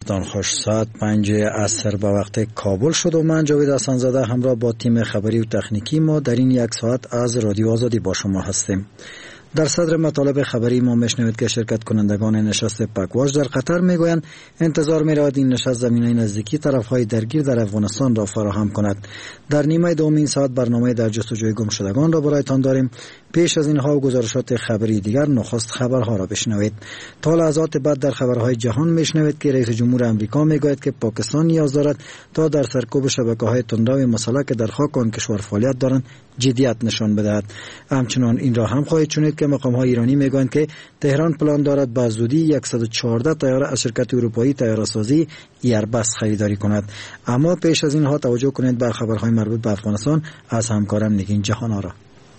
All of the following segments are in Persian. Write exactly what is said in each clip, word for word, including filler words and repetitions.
وقتتان خوش. ساعت پنج عصر به وقت کابل شد و من جاوید حسن‌زاده همراه با تیم خبری و تکنیکی ما در این یک ساعت از رادیو آزادی با شما هستیم. در صدر مطالب خبری ما میشنوید که شرکت کنندگان نشست پکواژ در قطر میگویند انتظار می‌رود این نشست زمینه نزدیکی طرف‌های درگیر در افغانستان را فراهم کند. در نیمه دوم این ساعت برنامه در جستجوی گم شدگان را برایتان داریم. پیش از اینها و گزارشات خبری دیگر نخست خبرها را بشنوید. تا لحظات بعد در خبرهای جهان میشنوید که رئیس جمهور امریکا میگوید که پاکستان نیاز دارد تا در سرکوب شبکه‌های تندروی مسلح که در خاک آن کشور فعالیت دارند جدیت نشان بدهد. همچنان این را هم خواهید شنید که مقام‌های ایرانی میگویند که تهران پلان دارد به زودی صد و چهارده طیاره از شرکت اروپایی طیاره‌سازی ایربس خریداری کند. اما پیش از اینها توجه کنید به خبرهای مربوط به افغانستان از همکارم نگین جهان‌آرا.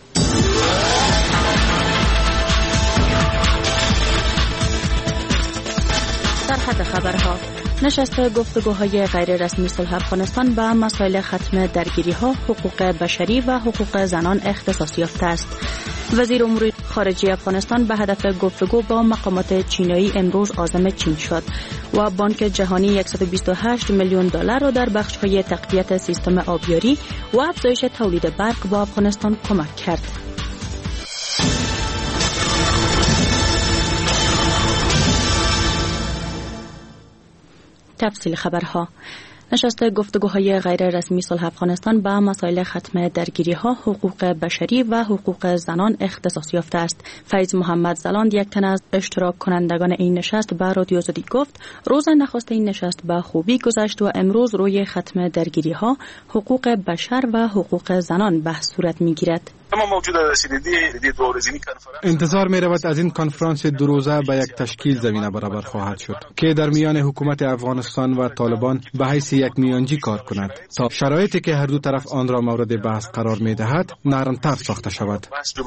سرخط خبرها: نشست گفتگوهای غیر رسمی صلح افغانستان به مسائل ختم درگیری‌ها، حقوق بشری و حقوق زنان اختصاص یافته است. وزیر امور خارجه افغانستان به هدف گفتگو با مقامات چینی امروز عازم چین شد و بانک جهانی صد و بیست و هشت میلیون دلار را در بخش‌های تقویت سیستم آبیاری و افزایش تولید برق با افغانستان کمک کرد. تفصیل خبرها: نشست گفتگوهای غیر رسمی صلح افغانستان به مسائل ختم درگیری‌ها، حقوق بشری و حقوق زنان اختصاص یافته است. فیض محمد زلاند، یک تن از اشتراک کنندگان این نشست، به رادیو آزادی گفت روز نخست این نشست به خوبی گذشت و امروز روی ختم درگیری‌ها، حقوق بشر و حقوق زنان بحث صورت می‌گیرد. انتظار می رود از این کنفرانس دو روزه به یک تشکیل زمینه برابر خواهد شد که در میان حکومت افغانستان و طالبان به حیث یک میانجی کار کند تا شرایطی که هر دو طرف آن را مورد بحث قرار می دهد نرم‌تر ساخته شود.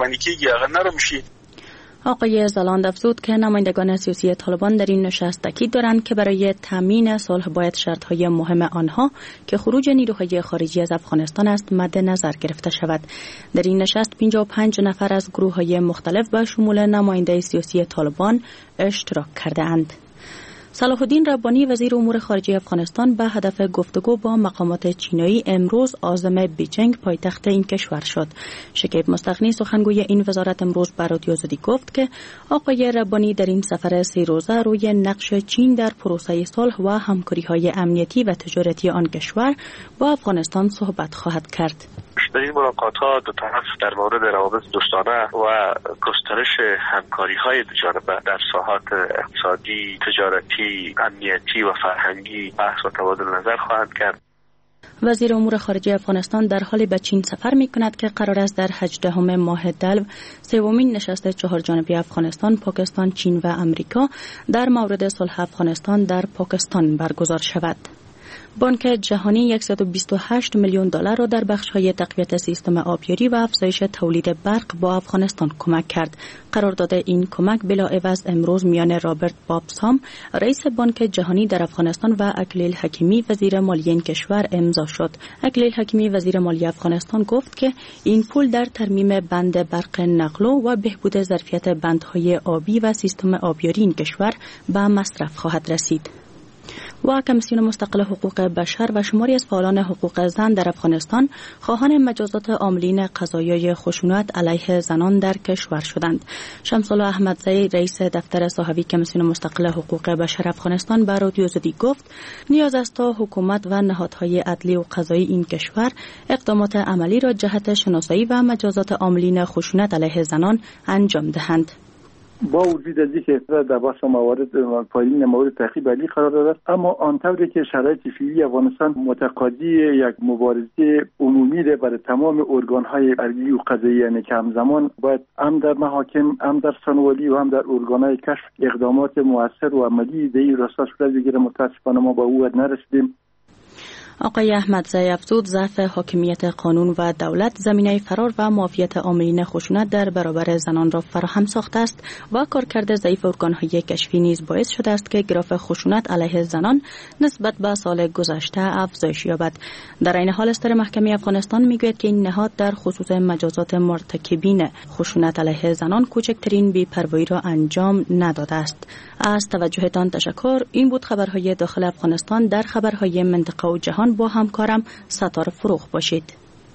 آقای زلاند افزود که نمایندگان سیاسی طالبان در این نشست تاکید دارند که برای تامین صلح باید شرط‌های مهم آنها که خروج نیروهای خارجی از افغانستان است مد نظر گرفته شود. در این نشست پنجاه و پنج نفر از گروه‌های مختلف به شمول نماینده سیاسی طالبان اشتراک کرده‌اند. صلاح الدین ربانی، وزیر امور خارجه افغانستان، به هدف گفتگو با مقامات چینی امروز عازم بیجینگ پایتخت این کشور شد. شکیب مستغنی، سخنگوی این وزارت، امروز به رادیو آزادی گفت که آقای ربانی در این سفر سه روزه روی نقش چین در پروسه صلح و همکاری‌های امنیتی و تجارتی آن کشور با افغانستان صحبت خواهد کرد. در این ملاقات‌ها دو طرف در مورد روابط دوستانه و گسترش همکاری‌های دو جانبه در ساحات اقتصادی، تجارتی، امنیتی و فرهنگی بحث و تبادل نظر خواهند کرد. وزیر امور خارجه افغانستان در حالی به چین سفر می‌کند که قرار است در هجدهم ماه دلو سومین نشست چهار جانبه افغانستان، پاکستان، چین و امریکا در مورد صلح افغانستان در پاکستان برگزار شود. بانک جهانی صد و بیست و هشت میلیون دلار را در بخش‌های تقویت سیستم آبیاری و افزایش تولید برق با افغانستان کمک کرد. قرارداد این کمک بلاعوض امروز میان رابرت بابسام، رئیس بانک جهانی در افغانستان، و اکلیل حکیمی، وزیر مالیه این کشور امضا شد. اکلیل حکیمی، وزیر مالیه افغانستان، گفت که این پول در ترمیم بند برق نقلو و بهبود ظرفیت بندهای آبی و سیستم آبیاری این کشور به مصرف خواهد رسید. و کمیسیون مستقل حقوق بشر و شماری از فعالان حقوق زن در افغانستان خواهان مجازات عاملین قضایای خشونت علیه زنان در کشور شدند. شمس‌الله احمدزی، رئیس دفتر صحوی کمیسیون مستقل حقوق بشر افغانستان، به رادیو آزادی گفت نیاز است تا حکومت و نهادهای عدلی و قضایی این کشور اقدامات عملی را جهت شناسایی و مجازات عاملین خشونت علیه زنان انجام دهند. با وجود از اینکه در بحث موارد پایین مورد تعقیب علی قرار دارد، اما آنطوری که شرایط فعلی افغانستان متقاضی یک مبارزه عمومی ده برای تمام ارگان‌های عدلی و قضایی، یعنی که همزمان باید هم در محاکم، هم در سنوالی و هم در ارگان‌های کشف اقدامات مؤثر و عملی در این راستا صورت بگیره. متاسفانه ما با او نرسیدیم. آقای احمدزی افزود ضعف حاکمیت قانون و دولت زمینه فرار و معافیت عاملین خشونت در برابر زنان را فراهم ساخته است و کارکرد ضعیف ارگان‌های کشفی نیز باعث شده است که گراف خشونت علیه زنان نسبت به سال گذشته افزایش یابد. در این حال استر محکمه افغانستان میگوید که این نهاد در خصوص مجازات مرتکبین خشونت علیه زنان کوچکترین بی‌پروایی را انجام نداده است. از توجهتان تشکر. این بود خبرهای داخل افغانستان. در خبرهای منطقه و جهان با همکارم ستاره فروغ باشید.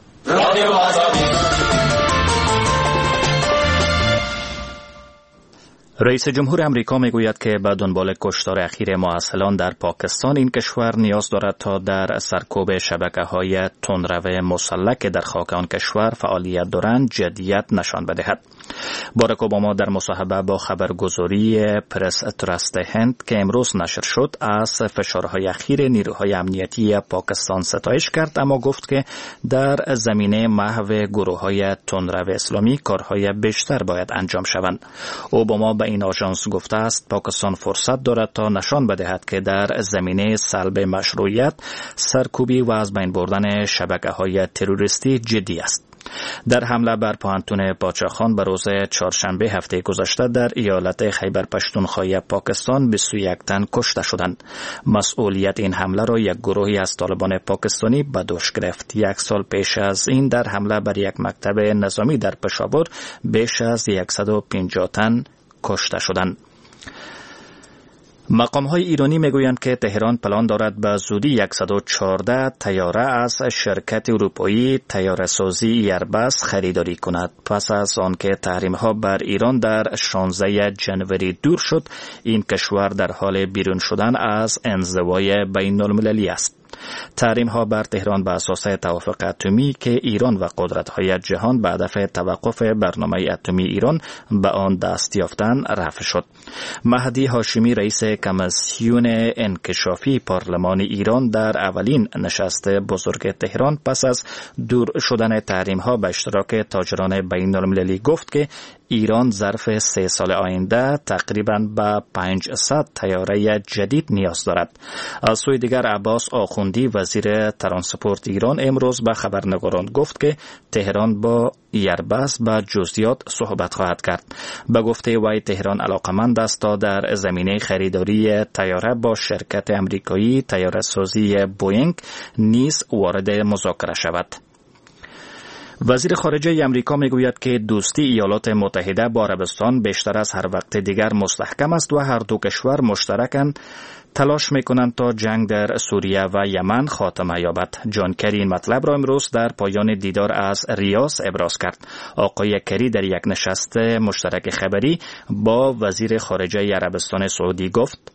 رئیس جمهور امریکا میگوید که به دنبال کشتار اخیر مؤصلان در پاکستان این کشور نیاز دارد تا در سرکوب شبکه‌های تندرو مسلح که در خاک آن کشور فعالیت دارند جدیت نشان بدهد. باراک اوباما در مصاحبه با خبرگزاری پرس تراست هند که امروز نشر شد از فشارهای اخیر نیروهای امنیتی پاکستان ستایش کرد، اما گفت که در زمینه محو گروه‌های تندرو اسلامی کارهای بیشتر باید انجام شوند. اوباما به این آژانس گفته است پاکستان فرصت دارد تا نشان بدهد که در زمینه سلب مشروعیت، سرکوبی و از بین بردن شبکه‌های تروریستی جدی است. در حمله بر پوهنتون پاچاخان به روز چهارشنبه هفته گذشته در ایالت خیبر پختونخوا پاکستان بیست و یک تن کشته شدند. مسئولیت این حمله را یک گروهی از طالبان پاکستانی به دوش گرفت. یک سال پیش از این در حمله بر یک مکتب نظامی در پشاور بیش از صد و پنجاه تن کشته شدند. مقام‌های ایرانی میگویند که تهران پلان دارد به زودی صد و چهارده طیاره از شرکت اروپایی طیاره‌سازی ایربس خریداری کند. پس از آنکه تحریم‌ها بر ایران در شانزده ژانویه دور شد، این کشور در حال بیرون شدن از انزوای بین‌المللی است. تحریم‌ها بر تهران به اساس توافق اتمی که ایران و قدرت‌های جهان به هدف توقف برنامه اتمی ایران به آن دست یافتن رفع شد. مهدی هاشمی رئیس کمیسیون انکشافی پارلمان ایران در اولین نشست بزرگ تهران پس از دور شدن تحریم‌ها به اشتراک تاجران بین‌المللی گفت که ایران ظرف سه سال آینده تقریباً به پانصد طیاره جدید نیاز دارد. از سوی دیگر عباس آخوندی وزیر ترانسپورت ایران امروز به خبرنگاران گفت که تهران با ایربس به جزئیات صحبت خواهد کرد. به گفته وی تهران علاقمند است تا در زمینه خریداری طیاره با شرکت امریکایی طیاره سازی بوئینگ نیز وارد مذاکره شود. وزیر خارجه امریکا میگوید که دوستی ایالات متحده با عربستان بیشتر از هر وقت دیگر مستحکم است و هر دو کشور مشترکاً تلاش میکنند تا جنگ در سوریه و یمن خاتمه یابد. جان کری این مطلب را امروز در پایان دیدار از ریاض ابراز کرد. آقای کری در یک نشست مشترک خبری با وزیر خارجه عربستان سعودی گفت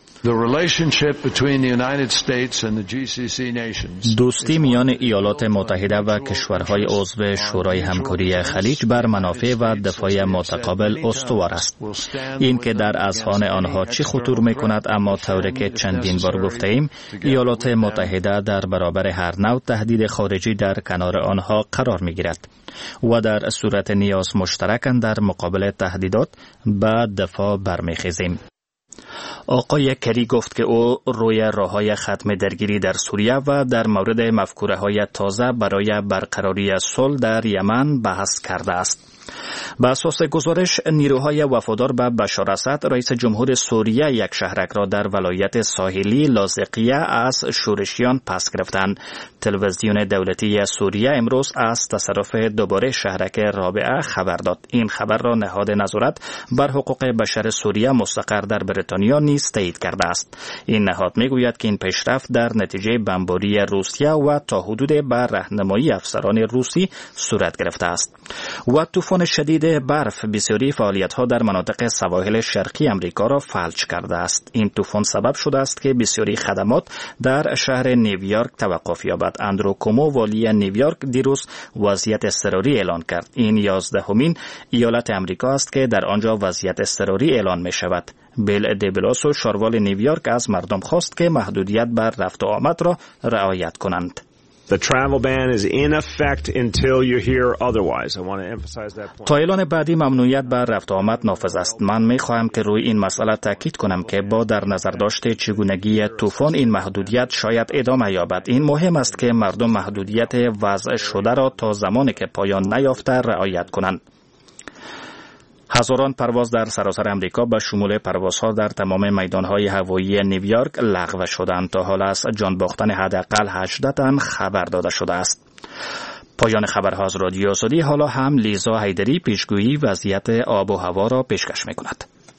دوستی میان ایالات متحده و کشورهای عضو شورای همکاری خلیج بر منافع و دفاع متقابل استوار است. این که در اذهان آنها چی خطور میکند، اما طوری که چندین بار گفته ایم ایالات متحده در برابر هر نوع تهدید خارجی در کنار آنها قرار میگیرد و در صورت نیاز مشترکاً در مقابل تهدیدات به دفاع برمیخیزیم. آقای کری گفت که او روی راه‌های ختم درگیری در سوریه و در مورد مفکوره‌های تازه برای برقراری صلح در یمن بحث کرده است. به اساس گزارش نیروهای وفادار به بشار اسد رئیس جمهور سوریه یک شهرک را در ولایت ساحلی لاذقیه از شورشیان پس گرفتند. تلویزیون دولتی سوریه امروز از تصرف دوباره شهرک رابعه خبر داد. این خبر را نهاد نظارت بر حقوق بشر سوریه مستقر در بریتانیا نیز تایید کرده است. این نهاد میگوید که این پیشرفت در نتیجه بمباری روسیه و تا حدود بر راهنمایی افسران روسی صورت گرفته است. و طوفان شدید برف بسیاری فعالیت‌ها در مناطق سواحل شرقی امریکا را فلج کرده است. این طوفان سبب شده است که بسیاری خدمات در شهر نیویورک توقف یابد. اندرو کومو والی نیویورک دیروز وضعیت اضطراری اعلان کرد. این یازدهمین ایالت امریکا است که در آنجا وضعیت اضطراری اعلان می شود. بیل دیبلاسو شاروال نیویورک از مردم خواست که محدودیت بر رفت و آمد را رعایت کنند. The travel ban is in effect until you hear otherwise. I want to emphasize that point. تا اعلان بعدی ممنوعیت بر رفت و آمد نافذ است. من می‌خواهم که روی این مسئله تاکید کنم که با در نظر داشت چگونگی طوفان این محدودیت شاید ادامه یابد. این مهم است که مردم محدودیت وضع شده را تا زمانی که پایان نیافته رعایت کنند. هزاران پرواز در سراسر امریکا به شمول پروازها در تمام میدانهای هوایی نیویورک لغو شدند. تا حالا از جان باختن حداقل هجده تن خبر داده شده است. پایان خبرها از رادیو آزادی. حالا هم لیزا حیدری پیشگویی وضعیت آب و هوا را پیشکش می‌کند.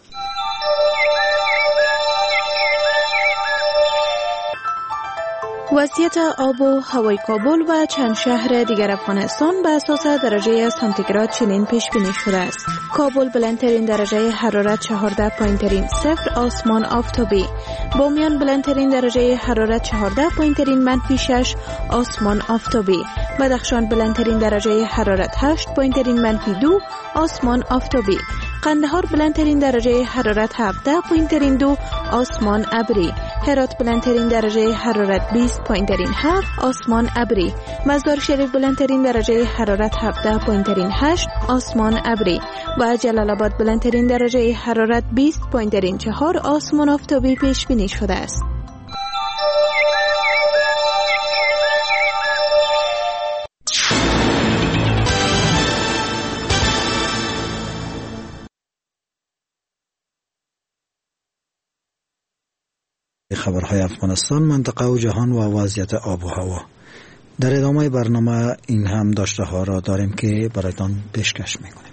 وضعیت آب و هوای کابل و چند شهر دیگر افغانستان به اساس درجه سانتیگراد چنین پیش بینی شده است. کابل بلندترین درجه حرارت چهارده پایین ترین صفر آسمان آفتابی. بامیان بلندترین درجه حرارت چهارده پایین ترین منفی شش آسمان آفتابی. بدخشان بلندترین درجه حرارت هشت پایین ترین منفی دو آسمان آفتابی. قندهار بلندترین درجه حرارت هفده پایین ترین دو آسمان ابری. هرات بلندترین درجه حرارت بیست پایین ترین هفت آسمان ابری. مزار شریف بلندترین درجه حرارت هفده پایین ترین هشت آسمان ابری و جلال آباد بلندترین درجه حرارت بیست پایین ترین چهار آسمان آفتابی پیش بینی شده است. خبرهای افغانستان، منطقه و جهان و وضعیت آب و هوا. در ادامه برنامه این هم داشته ها را داریم که برایتان پیشکش میکنیم.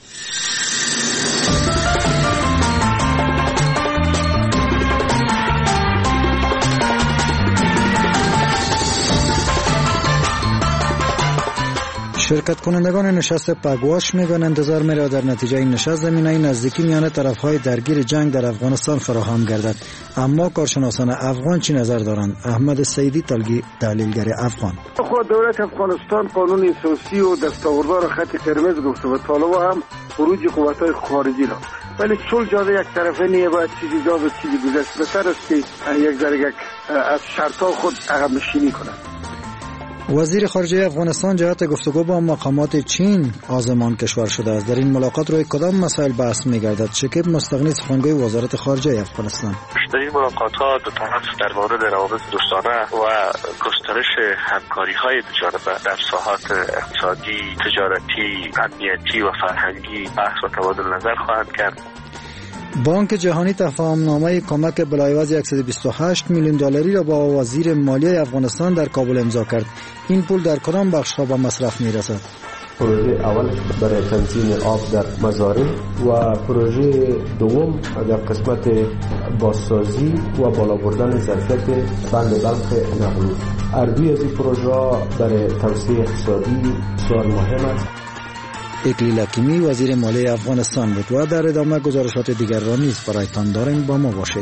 شرکت کنندگان نشست پگواش میگن انتظار میره در نتیجه این نشست زمینه نزدیکی میان طرفهای درگیر جنگ در افغانستان فراهم گردد. اما کارشناسان افغان چی نظر دارند؟ احمد سیدی تحلیلگر افغان: خود دولت افغانستان قانون اساسی و دستاوردها را خط قرمز گفته و طالبان هم خروج قوت‌های خارجی را، ولی صلح جاده یک طرفه نیه، باید چیزی داد و چیزی گذشت. بهتر است که یک ذره از شرطها خود عقب نشینی کنند. وزیر خارجه افغانستان جهت گفتگو با مقامات چین آزمان کشور شده است. در این ملاقات روی کدام مسائل بحث می‌گردد؟ شکیب مستغنی، سخنگوی وزارت خارجه افغانستان: در این ملاقات‌ها دو طرف در مورد روابط دوستانه و گسترش همکاری‌های دو جانبه در ساحات اقتصادی، تجارتی، امنیتی و فرهنگی بحث و تبادل نظر خواهند کرد. بانک جهانی تفاهمنامه کمک بلایوز صد و بیست و هشت میلیون دلاری را با وزیر مالیه افغانستان در کابل امضا کرد. این پول در کدام بخش‌ها به مصرف می‌رسد؟ پروژه اول برای تنظیم آب در مزارع و پروژه دوم در قسمت بازسازی و بالا بردن ظرفیت بند بلخ نقلو. هر دوی از این پروژه برای توسعه اقتصادی بسیار مهم است. اکلیل حکیمی وزیر مالیه افغانستان بود و در ادامه گزارشات دیگر را نیز برایتان داریم. با ما باشید.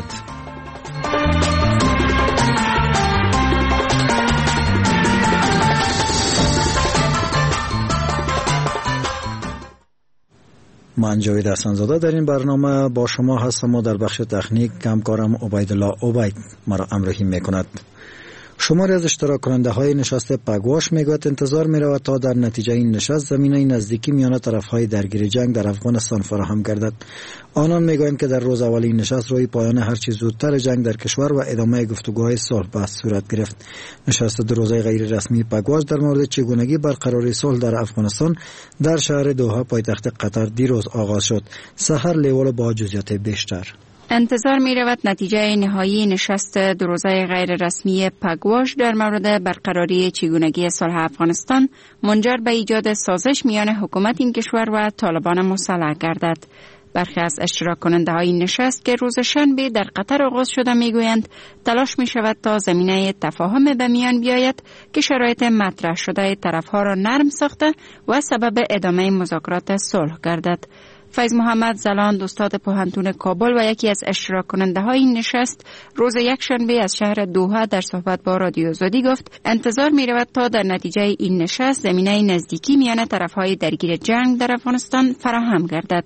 من جاوید حسن‌زاده در این برنامه با شما هستم و در بخش تکنیک همکارم عبیدالله عبید مرا همراهی میکند. شماری از اشتراک کننده های نشست پگواش میگوید انتظار میرود تا در نتیجه این نشست زمینه نزدیکی میان طرف های درگیر جنگ در افغانستان فراهم گردد. آنان میگویند که در روز اول این نشست روی پایان هرچی زودتر جنگ در کشور و ادامه گفتگوهای صلح بحث صورت گرفت. نشست دو روزه غیر رسمی پگواش در مورد چگونگی برقراری صلح در افغانستان در شهر دوحه پایتخت قطر دیروز آغاز شد. سحر لیوال با جزئیات بیشتر. انتظار می رود نتیجه نهایی نشست دو روزه غیر رسمی پگواش در مورد برقراری چگونگی صلح افغانستان منجر به ایجاد سازش میان حکومت این کشور و طالبان مسلح گردد. برخی از اشتراک کننده های این نشست که روز شنبه در قطر آغاز شده می گویند تلاش می شود تا زمینه تفاهم به میان بیاید که شرایط مطرح شده طرف ها را نرم ساخته و سبب ادامه مذاکرات صلح گردد. فیض محمد زلاند استاد پوهنتون کابل و یکی از اشتراک کننده های این نشست روز یکشنبه از شهر دوحه در صحبت با رادیو آزادی گفت انتظار می رود تا در نتیجه این نشست زمینه نزدیکی میان طرف های درگیر جنگ در افغانستان فراهم گردد.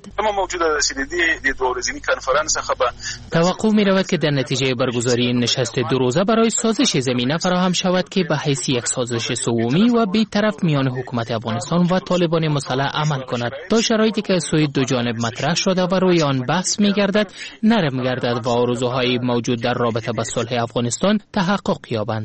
توقع می رود که در نتیجه برگزاری این نشست دو روزه برای سازش زمینه فراهم شود که به حیث یک سازش سومی و بی‌طرف میان حکومت افغانستان و طالبان مسلح عمل کند تا شرایطی که سوی دو جانب مطرح شده و روی آن بحث می گردد نرم گردد و آرزوهای موجود در رابطه با صلح افغانستان تحقق یابند.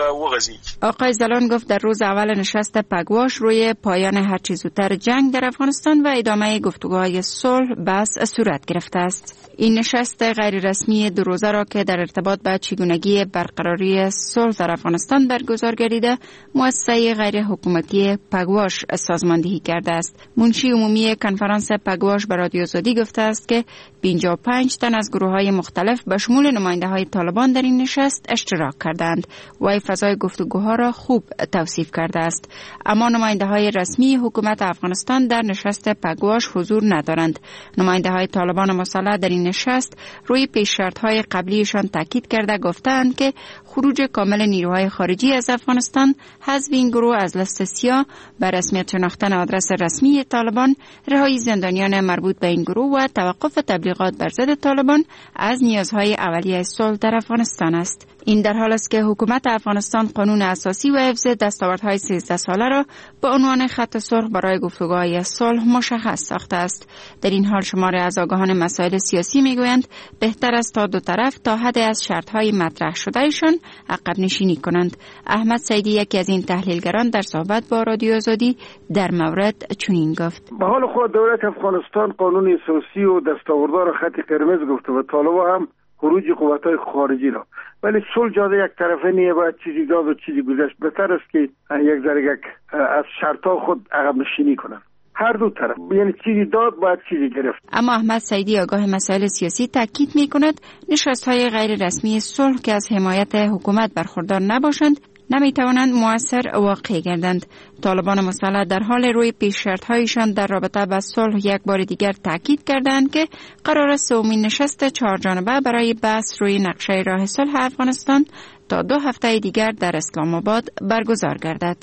آقای زلان گفت در روز اول نشست پگواش روی پایان هر چه زودتر جنگ در افغانستان و ادامه گفتگوهای صلح بحث صورت گرفته است. این نشست غیر رسمی دو روزه را که در ارتباط با چگونگی برقراری صلح در افغانستان برگزار گردیده مؤسسه غیر حکومتی پگواش سازماندهی کرده است. منشی عمومی کنفرانس پگواش به رادیو آزادی گفته است که پنجاه و پنج تن از گروه‌های مختلف به شمول نماینده‌های طالبان در این نشست اشتراک کردند و فضای گفتگوها را خوب توصیف کرده است. اما نماینده‌های رسمی حکومت افغانستان در نشست پگواش حضور ندارند. نماینده‌های طالبان مسلح در این نشست روی پیش‌شرط‌های قبلیشان تاکید کرده گفتند که خروج کامل نیروهای خارجی از افغانستان، حذف این گروه از لیست سیاه، به رسمیت شناختن آدرس رسمی طالبان، رهایی زندانیان مربوط به این گروه و توقف تبلیغات بر ضد طالبان از نیازهای اولیه صلح در افغانستان است. این در حال است که حکومت افغانستان قانون اساسی و حفظ دستاوردهای سیزده ساله را به عنوان خط سرخ برای گفتگوهای صلح مشخص ساخته است. در این حال شمار از آگاهان مسائل سیاسی میگویند بهتر است تا دو طرف تا حد از شرطهای مطرح شدهشان عقب نشینی کنند. احمد سیدی یکی از این تحلیلگران در صحبت با رادیو آزادی در مورد چنین گفت: به حال خود دولت افغانستان قانون اساسی و دستاوردها را خط قرمز گفته و طالبان هم خروج قوت‌های خارجی را، ولی صلح جاده یک طرفه نیه، باید چیزی داد و چیزی گذشت. بهتر است که یک ذره از شرطها خود عقب نشینی کنند هر دو طرف، یعنی چیزی داد باید چیزی گرفت. اما احمد سیدی آگاه مسائل سیاسی تاکید می‌کند نشست‌های غیر رسمی صلح که از حمایت حکومت برخوردار نباشند نمیتوانند مؤثر واقع گردند. طالبان مسلح در حال روی پیش‌شرط‌هایشان در رابطه با صلح یک بار دیگر تاکید کردند که قرار است سومین نشست چهار جانبه برای بحث روی نقشه راه صلح افغانستان تا دو هفته دیگر در اسلام آباد برگزار گردد.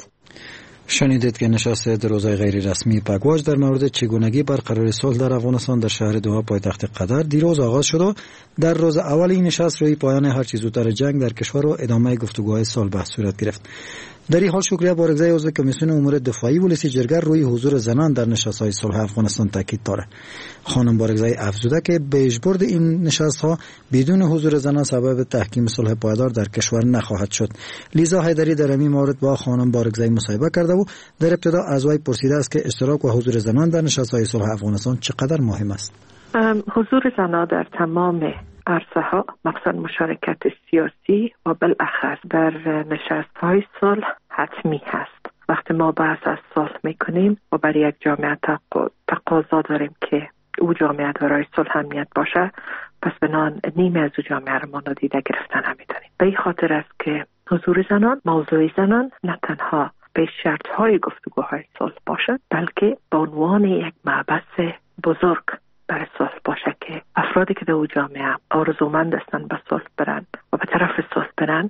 شنیدید که نشست دو روزه غیر رسمی پگواش در مورد چگونگی برقراری صلح در افغانستان در شهر دوحه پایتخت قطر دیروز آغاز شد و در روز اول این نشست روی پایان هر چه زودتر جنگ در کشور و ادامه گفتگوهای صلح بحث صورت گرفت. در این حال شکریه بارگزای عضو کمیسیون امور دفاعی ولسی جرگه روی حضور زنان در نشست‌های صلح افغانستان تاکید دارد. خانم بارگزای افزوده که پیشبرد این نشست‌ها بدون حضور زنان سبب تحکیم صلح پایدار در کشور نخواهد شد. لیزا حیدری در این مورد با خانم بارگزای مصاحبه کرده و در ابتدا از وی پرسیده است که اشتراک و حضور زنان در نشست‌های صلح افغانستان چقدر مهم است. حضور زنان در تمام عرصه ها، مثلا مشارکت سیاسی و بالاخص در نشست های صلح حتمی هست. وقتی ما بحث از صلح میکنیم و برای یک جامعه تقاضا داریم که او جامعه دارای صلح امنیت باشه، پس بنان نیمه از او جامعه رو ما نادیده گرفتن نمیتونیم. به این خاطر است که حضور زنان، موضوع زنان نه تنها به شرط های گفتگوهای صلح باشد، بلکه به عنوان یک مبحث بزرگ برای صلح باشه که افرادی که در او جامعه آرزومند هستند به صلح برن و به طرف صلح برن،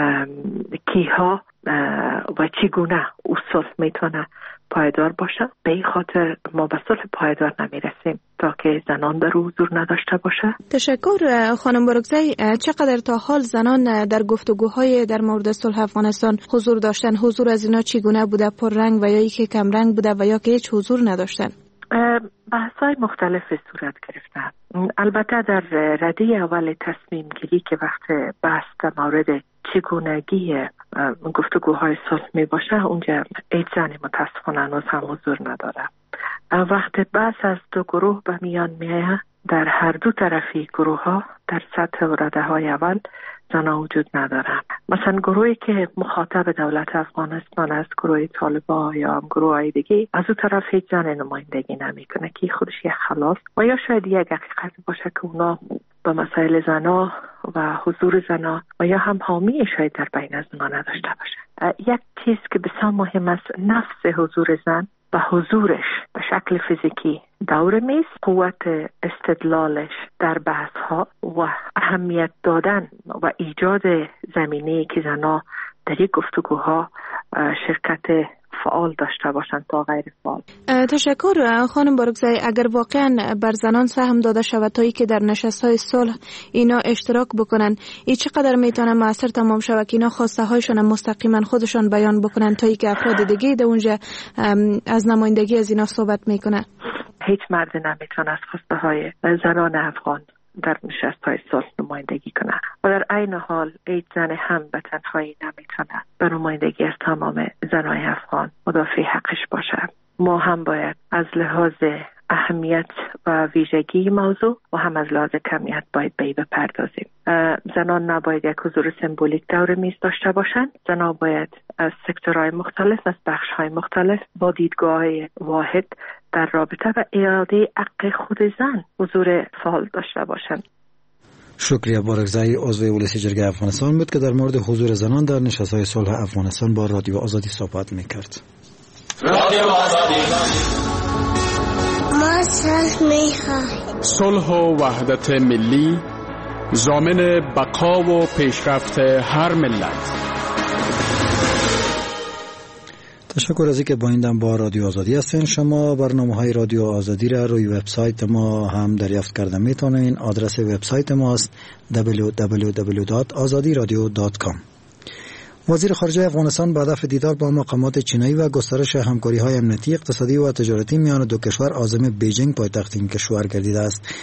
کیها و چگونه او صلح میتونه پایدار باشه. به این خاطر ما به صلح پایدار نمیرسیم تا که زنان در حضور نداشته باشه. تشکر خانم بارگزای. چقدر تا حال زنان در گفتگوهای در مورد صلح افغانستان حضور داشتن؟ حضور از اینا چگونه بوده؟ پررنگ و یا که کم رنگ بوده و یا که هیچ حضور نداشتن؟ بحث‌های مختلف صورت گرفتن. البته در رده اول تصمیم گیری که وقت بحث در مورد چگونگی گفتگوهای صلح می باشه، اونجا هیچ زنی متاسفانه هنوز هم حضور نداره. وقت بحث از دو گروه به میان میایه، در هر دو طرفی گروه ها در سطح و رده های اول زنها وجود ندارن. مثلا گروهی که مخاطب دولت افغانستان است، گروه طالبان یا هم گروه های دیگه، از اون طرف هیچ زن نمایندگی نمیکنه که خودش یک خلاف و یا شاید یک حقیقت باشه که اونا به مسائل زنا و حضور زنا و یا هم حامی شاید در بین از زنا نداشته باشه. یک چیز که بسیار مهم است، نفس حضور زن و حضورش به شکل فیزیکی دور میز، قوت استدلالش در بحث ها و اهمیت دادن و ایجاد زمینه که زنها در یک گفتگوها شرکت فعال داشته باشند تا غیر فعال. تشکر خانم بارگزایی. اگر واقعا بر زنان سهم داده شود تا ای که در نشست‌های صلح اینا اشتراک بکنن، این چقدر میتونه موثر تمام شود که اینا خواسته هایشون مستقیما خودشان بیان بکنن تا ای که افراد دیگه در اونجا از نمایندگی از اینا صحبت میکنه؟ هیچ مرد نمیتونه از خواسته های زنان افغان در نشست های صلح نمایندگی کنه و در عین حال هیچ زن هم به تنهایی نمیتونه به نمایندگی از تمام زنای افغان مدافع حقش باشه. ما هم باید از لحاظ اهمیت و ویژگی موضوع و هم از لحاظ کمیت باید به این بپردازیم. زنان نباید یک حضور سمبولیک دور میز داشته باشند. زنان باید از سکتورهای مختلف، از بخشهای مختلف با دیدگاه واحد در رابطه و اراده حق خود زن حضور فعال داشته باشند. شکریه بارگزایی، عضو ولسی جرگه افغانستان بود که در مورد حضور زنان در نشست‌های صلح افغانستان با رادیو آزادی صحبت می‌کرد. رادیو آزادی ما صلح می‌خواهیم. صلح و وحدت ملی ضامن بقا و پیشرفت هر ملت. تشکر از اینکه با این دم با رادیو آزادی هستین. شما برنامه‌های رادیو آزادی را روی وبسایت ما هم دریافت کرده میتونین. آدرس وبسایت ما است دبلیو دبلیو دبلیو دات آزادی رادیو دات کام. وزیر خارجه افغانستان با هدف دیدار با مقامات چینی و گسترش همکاری‌های امنیتی، اقتصادی و تجارتی میان دو کشور عازم بیجینگ پایتخت این کشور گردیده است.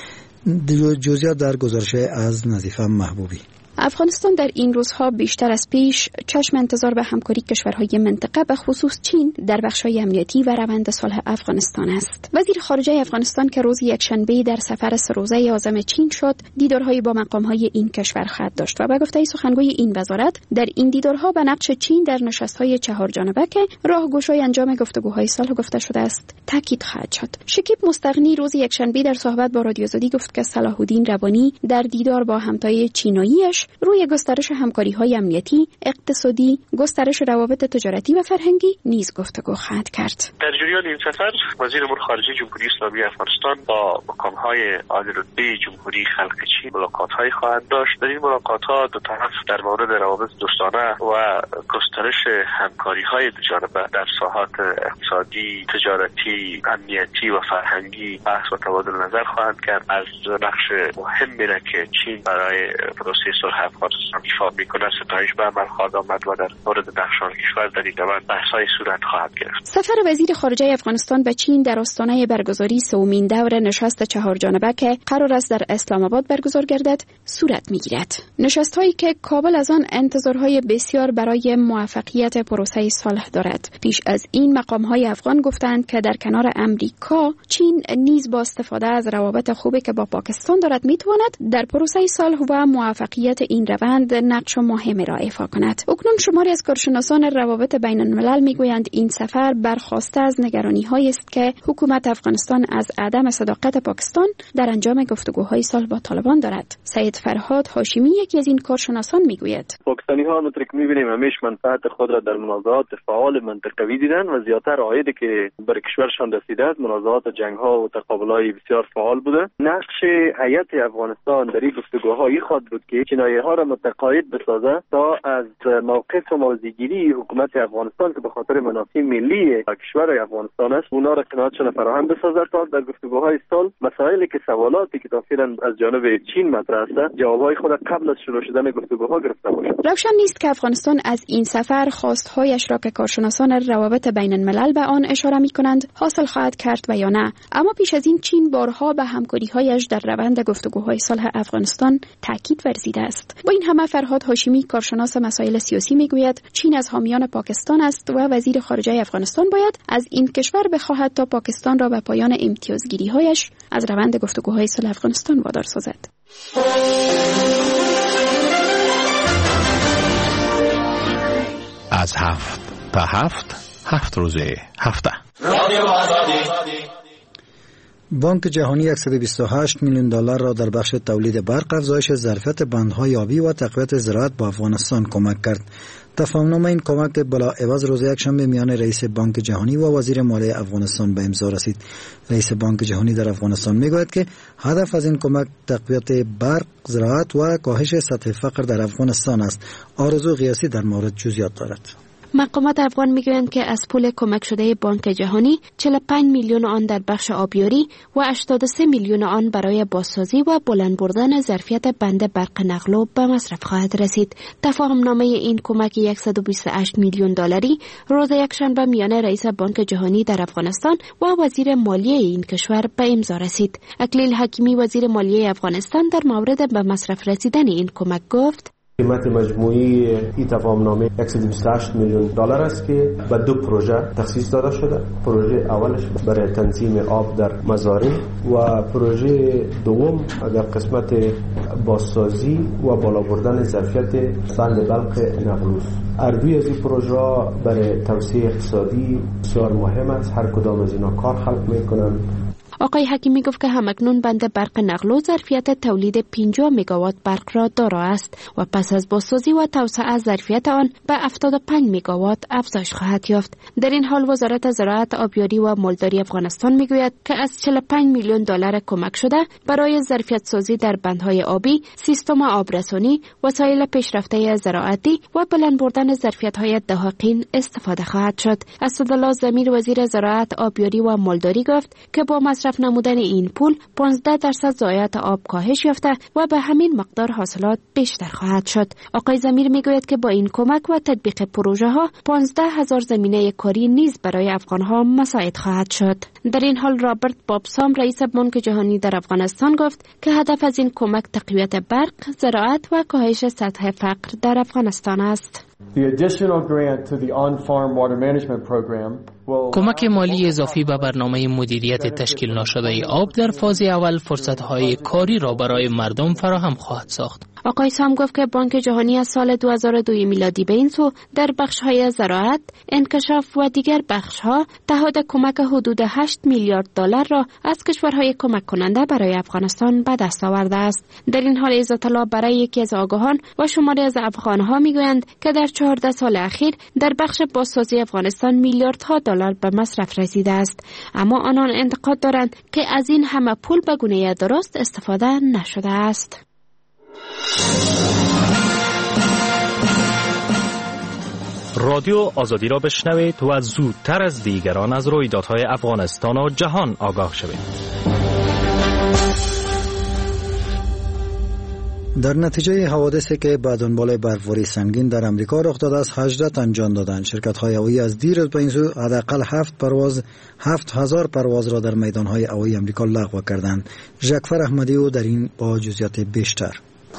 جزئیات در گزارش از نظیفه محبوبی. افغانستان در این روزها بیشتر از پیش چشم انتظار به همکاری کشورهای منطقه به خصوص چین در بخش‌های امنیتی و روند صلح افغانستان است. وزیر خارجه افغانستان که روز یکشنبه در سفر سه روزه عازم چین شد، دیدارهای با مقام‌های این کشور خواهد داشت و به گفته سخنگوی این وزارت در این دیدارها به نقش چین در نشست‌های چهار جانبه که راهگشای انجام گفتگوهای صلح گفته شده است تاکید خواهد شد. شکیب مستغنی روز یکشنبه در صحبت با رادیو آزادی گفت که صلاح الدین ربانی در دیدار با همتای چیناییش روی گسترش همکاری‌های امنیتی، اقتصادی، گسترش روابط تجارتی و فرهنگی نیز گفتگو خواهد کرد. در جریان این سفر وزیر امور خارجه جمهوری اسلامی افغانستان با مقام‌های عالی‌رتبه جمهوری خلق چین ملاقات‌هایی خواهد داشت. در این ملاقات‌ها دو طرف در مورد روابط دوستانه و گسترش همکاری‌های دو جانبه در ساحات اقتصادی، تجارتی، امنیتی و فرهنگی بحث و تبادل نظر خواهند کرد. از نقش مهمی را که چین برای پروسه صلح افغانستان ایفا میکنه ستایش به عمل خواهد آمد و در مورد نقشان کشور در این روند بحث‌های صورت خواهد گرفت. سفر وزیر خارجه افغانستان به چین در آستانه برگزاری سومین دور نشست چهار جانبه که قرار است در اسلام آباد برگزار گردد صورت میگیرد. نشست‌هایی که کابل از آن انتظارهای بسیار برای موفقیت پروسه صلح دارد. پیش از این مقام‌های افغان گفتند که در کنار امریکا، چین نیز با استفاده از روابط خوبی که با پاکستان دارد میتواند در پروسه صلح و موفقیت این روند نقش مهمی را ایفا کند. اکنون شماری از کارشناسان روابط بین الملل میگویند این سفر برخواسته از نگرانی‌هایی است که حکومت افغانستان از عدم صداقت پاکستان در انجام گفتگوهای صلح با طالبان دارد. سید فرهاد هاشمی یکی از این کارشناسان میگوید پاکستانی‌ها همونطور که می‌بینیم همیشه منفعت خود را در منازعات فعال منطقوی دیدن و زیاتر عایدی که بر کشورشان رسیده است منازعات و جنگ‌ها و تقابل‌های بسیار فعال بوده. نقش هیئت افغانستان در این گفتگوهای خود بود که چینایی‌ها را متقاعد بسازه تا از موقف و موضع‌گیری حکومت افغانستان که به خاطر منافع ملی کشور افغانستان است اونا را قناعتشان فراهم بسازه تا در گفتگوهای صلح مسائلی که سوالاتی که داخلا از جانب چین مطرح است جوابهای خود قبل از شروع شدن گفتگوها گرفته باشد. روشن نیست که افغانستان از این سفر خواستهایش را که کارشناسان روابط بین الملل به آن اشاره می‌کنند حاصل خواهد کرد و یا نه. اما پیش از این چین بارها به همکاری‌هایش در روند گفتگوهای صلح افغانستان تاکید ورزیده است. با این همه فرهاد هاشمی کارشناس مسائل سیاسی میگوید چین از حامیان پاکستان است و وزیر خارجه افغانستان باید از این کشور بخواهد تا پاکستان را به پایان امتیازگیری‌هایش از روند گفتگوهای صلح افغانستان وادار سازد. از هفت تا هفت هفت روزه هفته رادیو آزادی بانک جهانی صد و بیست و هشت میلیون دلار را در بخش تولید برق، افزایش ظرفیت بندهای آبی و تقویت زراعت با افغانستان کمک کرد. تفاهمنامه این کمک بلا عوض روز یکشنبه میان رئیس بانک جهانی و وزیر مالیه افغانستان به امضا رسید. رئیس بانک جهانی در افغانستان میگوید که هدف از این کمک تقویت برق، زراعت و کاهش سطح فقر در افغانستان است. آرزو قیاسی در مورد جزئیات دارد. مقامات افغان میگویند که از پول کمک شده بانک جهانی چهل و پنج میلیون آن در بخش آبیاری و هشتاد و سه میلیون آن برای بازسازی و بلند بردن ظرفیت بند برق نقلو به مصرف خواهد رسید. تفاهم نامه این کمک صد و بیست و هشت میلیون دلاری روز یکشنبه میان رئیس بانک جهانی در افغانستان و وزیر مالیه این کشور به امضا رسید. اکلیل حکیمی وزیر مالیه افغانستان در مورد به مصرف رسیدن این کمک گفت: قیمت مجموعی این تفاهمنامه صد و بیست و هشت میلیون دلار است که به دو پروژه تخصیص داده شده. پروژه اولش برای تنظیم آب در مزارع و پروژه دوم در قسمت بازسازی و بالا بردن ظرفیت بند بلخ نقلوس. هر دوی از این پروژه برای توسعه اقتصادی بسیار مهم است. هر کدام از اینا کار خلق میکنن. آقای حکیمی گفت که همکنون بند برق نقلو ظرفیت تولید پنجاه مگاوات برق را دارا است و پس از بازسازی و توسعه ظرفیت آن به هفتاد و پنج مگاوات افزایش خواهد یافت. در این حال وزارت زراعت، آبیاری و مالداری افغانستان میگوید که از چهل و پنج میلیون دلار کمک شده برای ظرفیت سازی در بندهای آبی، سیستم آبرسانی، وسایل پیشرفته زراعتی و بلند بردن ظرفیت‌های دهاقین استفاده خواهد شد. اسدالله ضمیر وزیر زراعت، آبیاری و مالداری گفت که با مصرف نمودن این پول پانزده درصد ضایعات آب کاهش یافته و به همین مقدار حاصلات بیشتر خواهد شد. آقای ضمیر میگوید که با این کمک و تطبیق پروژه ها پانزده هزار زمینه کاری نیز برای افغان ها مساعد خواهد شد. در این حال رابرت بابسام رئیس بانک جهانی در افغانستان گفت که هدف از این کمک تقویت برق، زراعت و کاهش سطح فقر در افغانستان است. کمک مالی اضافی به برنامه مدیریت تشکیل نشده آب در فاز اول فرصت‌های کاری را برای مردم فراهم خواهد ساخت. آقای سام گفت که بانک جهانی از سال دو هزار و دو میلادی به این سو در بخش‌های زراعت، انکشاف و دیگر بخش‌ها تعهد کمک حدود هشت میلیارد دلار را از کشورهای کمک کننده برای افغانستان به دست آورده است. در این حال عزت الله برای یکی از آگاهان و شماری از افغان‌ها میگویند که در چهارده سال اخیر در بخش بازسازی افغانستان میلیاردها دلار به مصرف رسیده است، اما آنان انتقاد دارند که از این همه پول به گونه درست استفاده نشده است. رادیو آزادی را بشنوید و زودتر از دیگران از رویدادهای افغانستان و جهان آگاه شوید. در نتیجه حوادثی که به دنبال برفباری سنگین در امریکا رخ داده است، هجده تن جان دادند. شرکت‌های هوایی از دیروز به این سو حداقل هفت پرواز هفت هزار پرواز را در میدان‌های هوایی امریکا لغو کردند. ژکفر احمدی او در این با جزئیات بیشتر.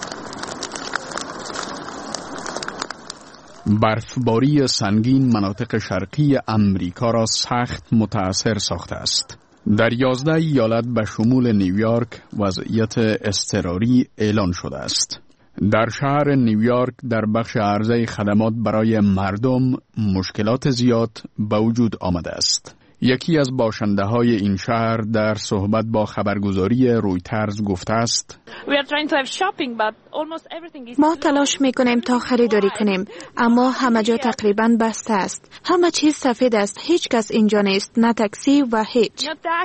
برفباری سنگین مناطق شرقی امریکا را سخت متاثر ساخته است. در یازده ایالت به شمول نیویورک وضعیت اضطراری اعلان شده است. در شهر نیویورک در بخش عرضه خدمات برای مردم مشکلات زیاد به وجود آمده است. یکی از باشنده های این شهر در صحبت با خبرگزاری رویترز گفته است: ما تلاش میکنیم تا خریداری کنیم، اما همه جا تقریبا بسته است. همه چیز سفید است. هیچ کس اینجا نیست، نه تاکسی و هیچ.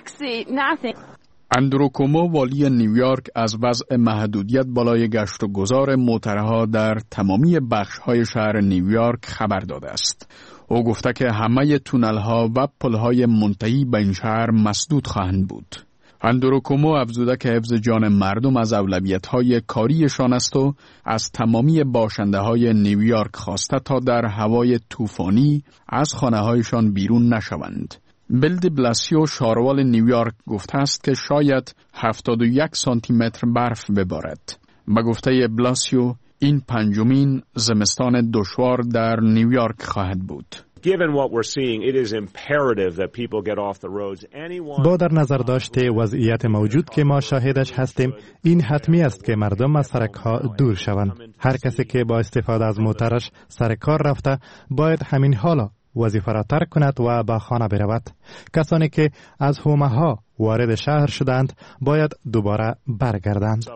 اندرو کومو والی نیویورک از وضع محدودیت بالای گشت و گذار موترها در تمامی بخش‌های شهر نیویورک خبر داده است. او گفته که همه تونل‌ها و پل‌های منتهی به این شهر مسدود خواهند بود. اندرو کومو افزوده که حفظ جان مردم از اولویت‌های کاریشان است و از تمامی باشنده‌های نیویورک خواسته تا در هوای طوفانی از خانه‌هایشان بیرون نشوند. بیل دی بلاسیو شاروال نیویورک گفته است که شاید هفتاد و یک سانتی متر برف ببارد. به گفته بلاسیو این پنجمین زمستان دشوار در نیویورک خواهد بود. با در نظر داشته وضعیت موجود که ما شاهدش هستیم، این حتمی است که مردم از سرک‌ها دور شوند. هر کسی که با استفاده از موترش سر کار رفته باید همین حالا وظیفه را ترک کند و به خانه برود. کسانی که از حومه ها وارد شهر شدند باید دوباره برگردند.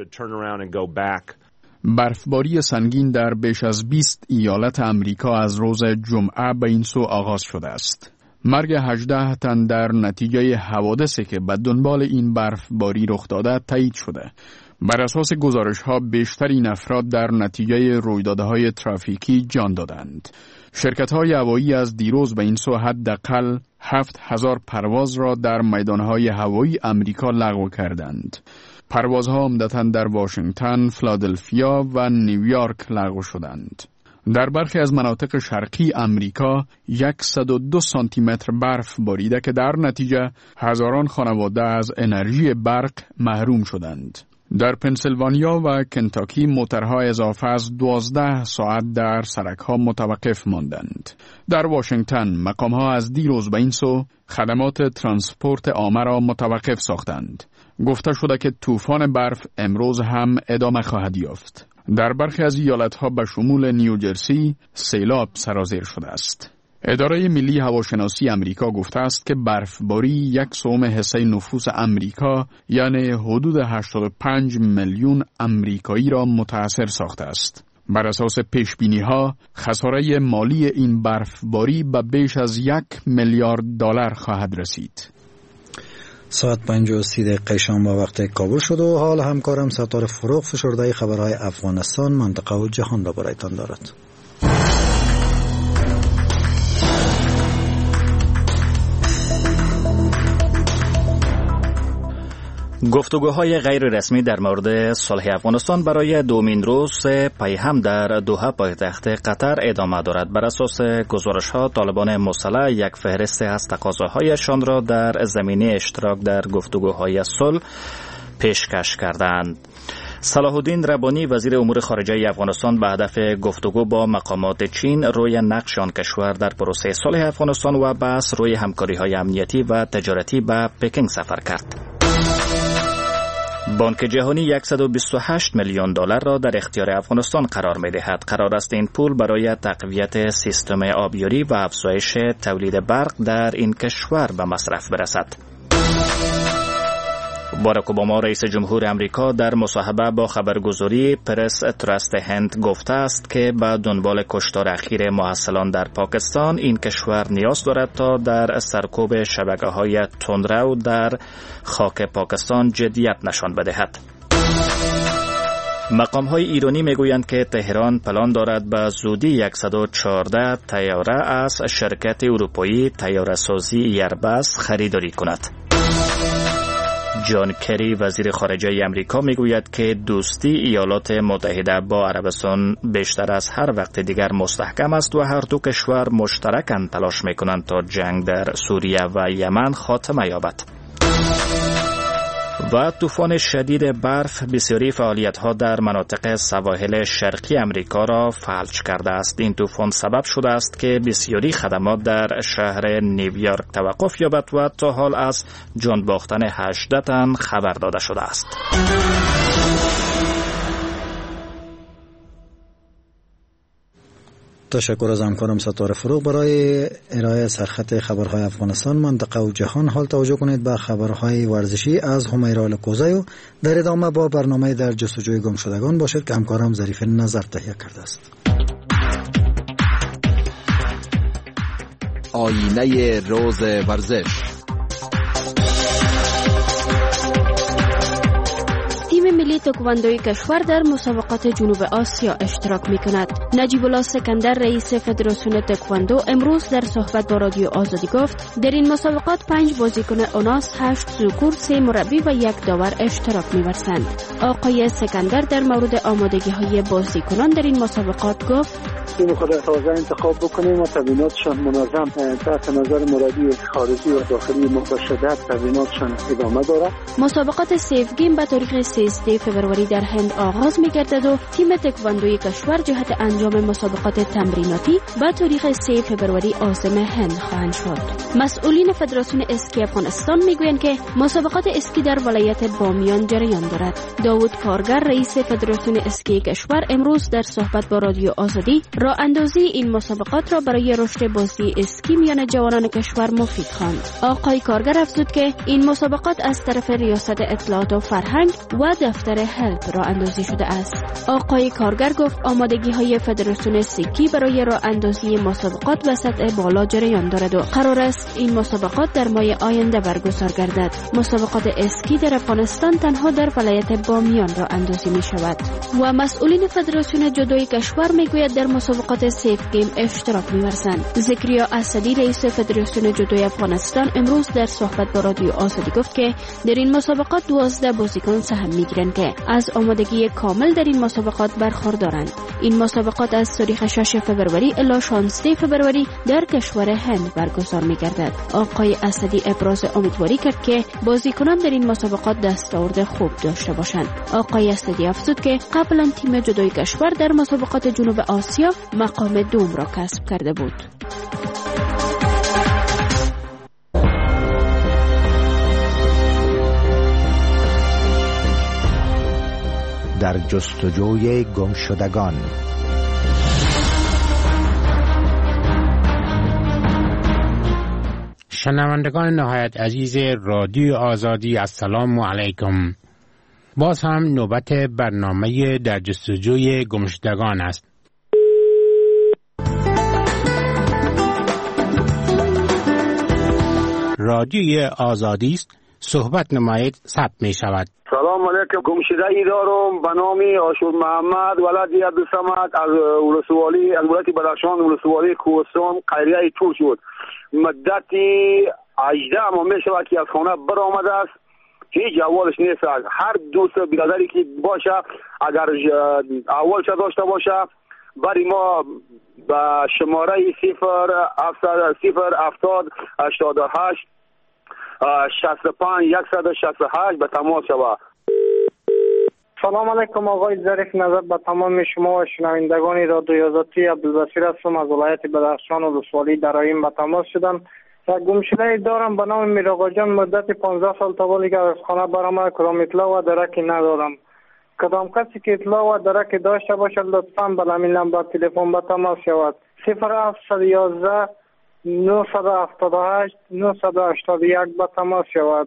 برفباری سنگین در بیش از بیست ایالت امریکا از روز جمعه به این سو آغاز شده است. مرگ هجده تن در نتیجه حوادثی که به دنبال این برفباری رخ داده تایید شده. بر اساس گزارش‌ها بیشترین افراد در نتیجه رویدادهای ترافیکی جان دادند. شرکت‌های هوایی از دیروز به این سو حداقل هفت هزار پرواز را در میدان‌های هوایی امریکا لغو کردند. پروازها عمدتاً در واشنگتن، فیلادلفیا و نیویورک لغو شدند. در برخی از مناطق شرقی امریکا صد و دو سانتی متر برف باریده که در نتیجه هزاران خانواده از انرژی برق محروم شدند. در پنسیلوانیا و کنتاکی موتورها اضافه از دوازده ساعت در سرک‌ها متوقف ماندند. در واشنگتن مقام‌ها از دیروز به این سو خدمات ترانسپورت عامه را متوقف ساختند. گفته شده که طوفان برف امروز هم ادامه خواهد یافت. در برخی از ایالت‌ها به شمول نیوجرسی سیلاب سرازیر شده است. اداره ملی هواشناسی امریکا گفته است که برفباری یک سوم حصه نفوس امریکا یعنی حدود هشتاد و پنج میلیون امریکایی را متاثر ساخته است. بر اساس پیشبینی‌ها خساره مالی این برفباری به بیش از یک میلیارد دلار خواهد رسید. ساعت پنج و سی دقیقه شام با وقت کابل شد و حال همکارم ستاره فروغ فشرده خبرهای افغانستان، منطقه و جهان را برایتان دارد. گفتگوهای غیر رسمی در مورد صلح افغانستان برای دومین روز پی هم در دوحه پایتخت قطر ادامه دارد. بر اساس گزارش‌ها طالبان مسلح یک فهرست از تقاضاهایشان را در زمینه اشتراک در گفتگوهای صلح پیشکش کردند. صلاح الدین ربانی وزیر امور خارجه افغانستان به هدف گفتگو با مقامات چین روی نقش آن کشور در پروسه صلح افغانستان و بحث روی همکاری‌های امنیتی و تجارتی به پکینگ سفر کرد. بانک جهانی صد و بیست و هشت میلیون دلار را در اختیار افغانستان قرار می‌دهد. قرار است این پول برای تقویت سیستم آبیاری و افزایش تولید برق در این کشور به مصرف برسد. باراک اوباما رئیس جمهور امریکا در مصاحبه با خبرگزاری پرس تراست هند گفته است که به دنبال کشتار اخیر محصلان در پاکستان این کشور نیاز دارد تا در سرکوب شبکه‌های تندرو در خاک پاکستان جدیت نشان بدهد. مقام‌های ایرانی میگویند که تهران پلان دارد به زودی صد و چهارده طیاره از شرکت اروپایی طیاره‌سازی ایرباس خریداری کند. جان کری وزیر خارجه امریکا میگوید که دوستی ایالات متحده با عربستان بیشتر از هر وقت دیگر مستحکم است و هر دو کشور مشترکاً تلاش میکنند تا جنگ در سوریه و یمن خاتمه یابد. و طوفان شدید برف بسیاری فعالیت‌ها در مناطق سواحل شرقی امریکا را فلج کرده است. این طوفان سبب شده است که بسیاری خدمات در شهر نیویورک توقف یابد و تا حال از جان باختن هجده تن خبر داده شده است. تشکر از همکارم ستاره فروغ برای ارائه سرخط خبرهای افغانستان، منطقه و جهان. حال توجه کنید به خبرهای ورزشی از همیرا لکوزای و در ادامه با برنامه در جستجوی گم شدگان باشید که همکارم ظریف نظر تهیه کرده است. آینه روز ورزش. تیم ملی تکواندوی کشور در مسابقات جنوب آسیا اشتراک می کند. نجیب الله سکندر رئیس فدراسیون تکواندو امروز در صحبت با رادیو آزادی گفت در این مسابقات پنج بازیکن اوناس، هشت ذکور، سه مربی و یک داور اشتراک می ورزند. آقای سکندر در مورد آمادگی های بازیکنان در این مسابقات گفت تیم خود تازه انتخاب بکنیم و تمریناتشان منظم تحت نظر مربی خارجی و داخلی مباشرت تمریناتشان ادامه دارد. مسابقات سیف گیم به تاریخ سیزده فوریه در هند آغاز می گردد و تیم تکواندوی کشور جهت انجام مسابقات تمریناتی به تاریخ سه فوریه عازم هند خواهند شد. مسئولین فدراسیون اسکی افغانستان می گویند که مسابقات اسکی در ولایت بامیان جریان دارد. داوود کارگر رئیس فدراسیون اسکی کشور امروز در صحبت با رادیو آزادی راه اندازی این مسابقات را برای رشد بازی اسکی میان جوانان کشور مفید خواند. آقای کارگر افزود که این مسابقات از طرف ریاست اطلاعات و فرهنگ و دفتر هلپ راه اندازی شده است. آقای کارگر گفت آمادگی های فدراسیون سکی برای راه اندازی مسابقات به سطح بالا جریان دارد و قرار است این مسابقات در ماه آینده برگزار گردد. مسابقات اسکی در افغانستان تنها در ولایت بامیان راه اندازی می شود و مسئولین فدراسیون جودوی کشور می گوید در مسابقات سیف گیم اشتراک می ورزند. زکریا اسدی رئیس فدراسیون جودوی افغانستان امروز در صحبت با رادیو آزادی گفت که در این مسابقات دوازده بازیکن سهم می گیرند که از آمادگی کامل در این مسابقات برخوردارند. این مسابقات از تاریخ شش فوریه الی شانزده فوریه در کشور هند برگزار می گردد. آقای اسدی ابراز امیدواری کرد که بازیکنان در این مسابقات دستاورد خوب داشته باشند. آقای اسدی افزود که قبلا تیم جودوی کشور در مسابقات جنوب آسیا مقام دوم را کسب کرده بود. در جستجوی گمشدگان. شنوندگان نهایت عزیز رادیو آزادی، السلام علیکم. باز هم نوبت برنامه در جستجوی گمشدگان است. رادیوی آزادی است، صحبت نمایید ثبت می شود. سلام علیکم. گمشده ای دارم به نام آشور محمد ولد عبدالصمد از ولسوالی از ولایت بدخشان ولسوالی کوهستان قریه تور شد. مدتی هجده ماه می شود که از خانه برآمده است. هیچ جوابش نیست. هر دوست برادری که باشه اگر اول چه داشته باشه برای ما به شماره صفر صفر هفتاد هشتاد و هشت شصت و پنج صد و شصت و هشت به تماس شود. سلام علیکم آقای ظریف، نظر به تمام شما و شنوندگان رادیو آزادی. عبدالبصیر هستم از ولایت بدخشان و ولسوالی درایم به تماس شدم. گمشده دارم به نام میرآقا جان. مدت پانزده سال توالی که از خانه برآمده کدام اطلاع و درکی ندارم. کدام کسی که اطلاع و درکی داشته باشد لطفاً به همین نمبر تلفن به تماس شود. صفر هفت یازده نه هفتاد و هشت نه هشتاد و یک به تماس شود.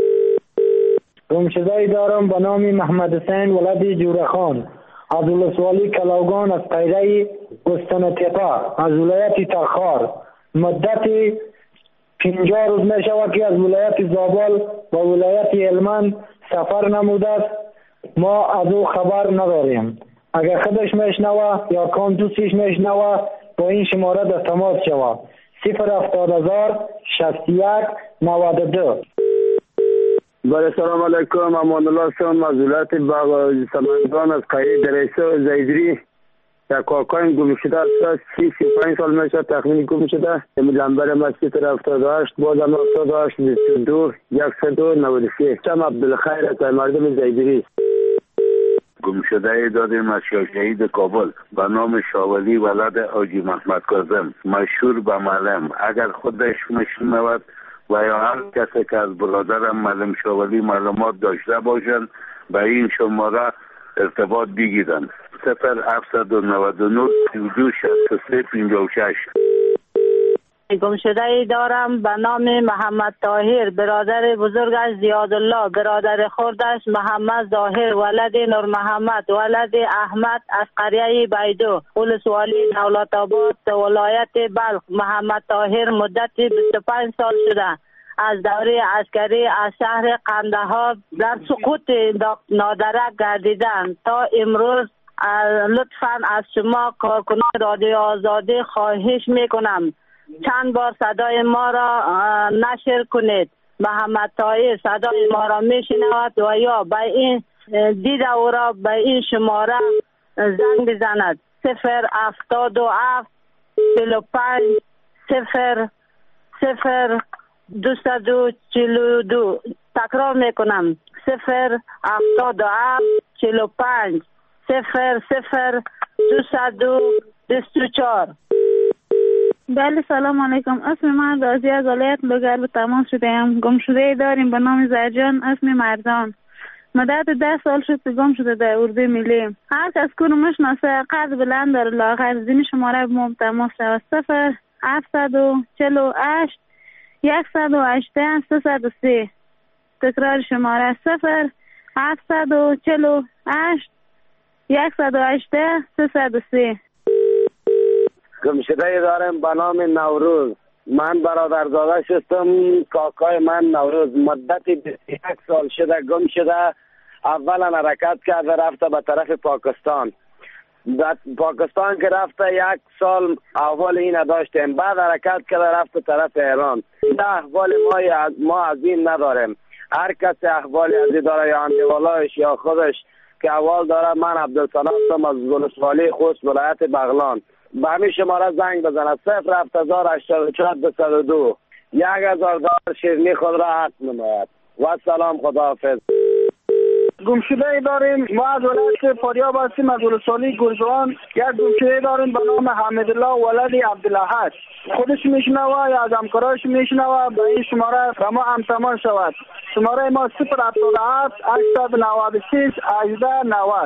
گمشده دارم به نام محمد حسین ولد جورخان از ولسوالی کلاوگان از قیره گستن تپه از ولایت ترخار. مدت پنجاه روز می شود که از ولایت زابل و ولایت هلمند سفر نموده است. ما از او خبر نداریم. اگر خودش میشنوه یا کام دوستش میشنوه با این شماره در تماس شود. صفر هفتاد هزار شصت و یک نود و دو. بله سلام علیکم. امان الله هستم از ولایت سمنگان از قریه دریسه زیدری. در کاکایم گم شده است. سی سی پنج سال میشه تخمین گم شده. لنبر مسجد هفتاد و هشت بازم هفتاد و هشت بیست و دو صد و نود و سه. شم عبدالخیر از مردم زیدری. گم شده دادیم از شهید کابل به نام شاولی ولد حاجی محمد کاظم مشهور به معلم. اگر خودش میشنود و یا هر کسی که از برادرم معلم شاولی معلومات داشته باشند به این شماره ارتباط بگیرند. صفر هفتصد و نود و نه دو شصت و سه پنجاه و شش. گمشده ای دارم به نام محمد طاهر برادر بزرگش زیادالله برادر خردش محمد ظاهر ولد نور محمد ولد احمد از قریه بیدو ولسوالی دولت آباد ولایت بلخ. محمد طاهر مدت بیست و پنج سال شده از دوره عسکری از شهر قندهار در سقوط نادرک گردیدند. تا امروز لطفاً از شما کارکنان رادیو آزادی خواهش میکنم چند بار صدای ما را نشر کنید. محمد طاهر صدای ما را میشنود و یا به این دید او را به این شماره زنگ بزند. صفر هفتاد و هفت چهل و پنج صفر صفر دویست و چهل و دو. تکرار میکنم صفر هفتاد و هفت چهل و پنج صفر صفر دویست و بیست و چهار. بله سلام علیکم. اسم من رازی از ولایت لوگر به تماس شده ام. گم شده داریم به نام زرجان اسم مرزان. مدت ده سال شد که گم شده در اردوی ملی. هر کس که رو میشناسه قد بلند داره لاغر زین شماره به ما تماس شود. صفر هفتصد و چهل و هشت یکصد و هشتاد سیصد و سه. تکرار شماره صفر هفتصد و چهل و هشت یکصد و هشتاد سیصد و سه. گمشده دارم به نام نوروز. من برادرزاده شدم. کاکای من نوروز مدت بیست و یک سال شده گم شده. اولا حرکت کرده رفته به طرف پاکستان. در پاکستان که رفته یک سال احوال این داشتیم. بعد حرکت کرده رفته طرف ایران. ده احوال ما, ما از این نداریم. هر کسی احوالی از این داره یا اندیوالایش یا خودش که احوال داره. من عبدالسلام هستم از ولسوالی خوست ولایت بغلان. به همین شماره زنگ بزنه صفر هفت هزار هشتاد و چهار دویست و دو. یک هزار دلار شیرینی خود را حق نماید. و سلام خداحافظ. گمشده داریم ما از ولایت فاریاب هستیم از ولسوالی گرزوان. یک گمشده داریم به نام حمیدالله ولد عبدالاحد. خودش میشنوه یا از همکاراش میشنوه به این شماره به ما هم تماس شود. شماره ما صفر هفتاد و هفت هشتصد و نود و شش هجده نود.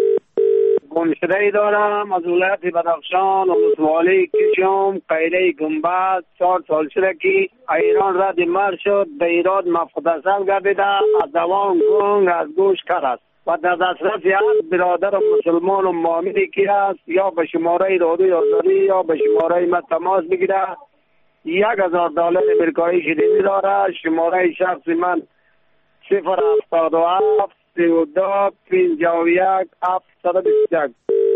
گمشده دارم از ولایت بدخشان ولسوالی کشم قیله گنبد. چهار سال شده که ایران رد مرد شد. در ایران مفقودسل گردیده. از دوام گنگ از گوش کر است و در دسترس هر برادر مسلمان و مؤمنی که است یا به شماره رادیوی آزادی یا به شماره من تماس بگیره. یک هزار دلار امریکایی شیرینی داره. شماره شخص من صفر هفتاد و هفت سی و دو پنجاه و یک هفتصد و بیست و یک.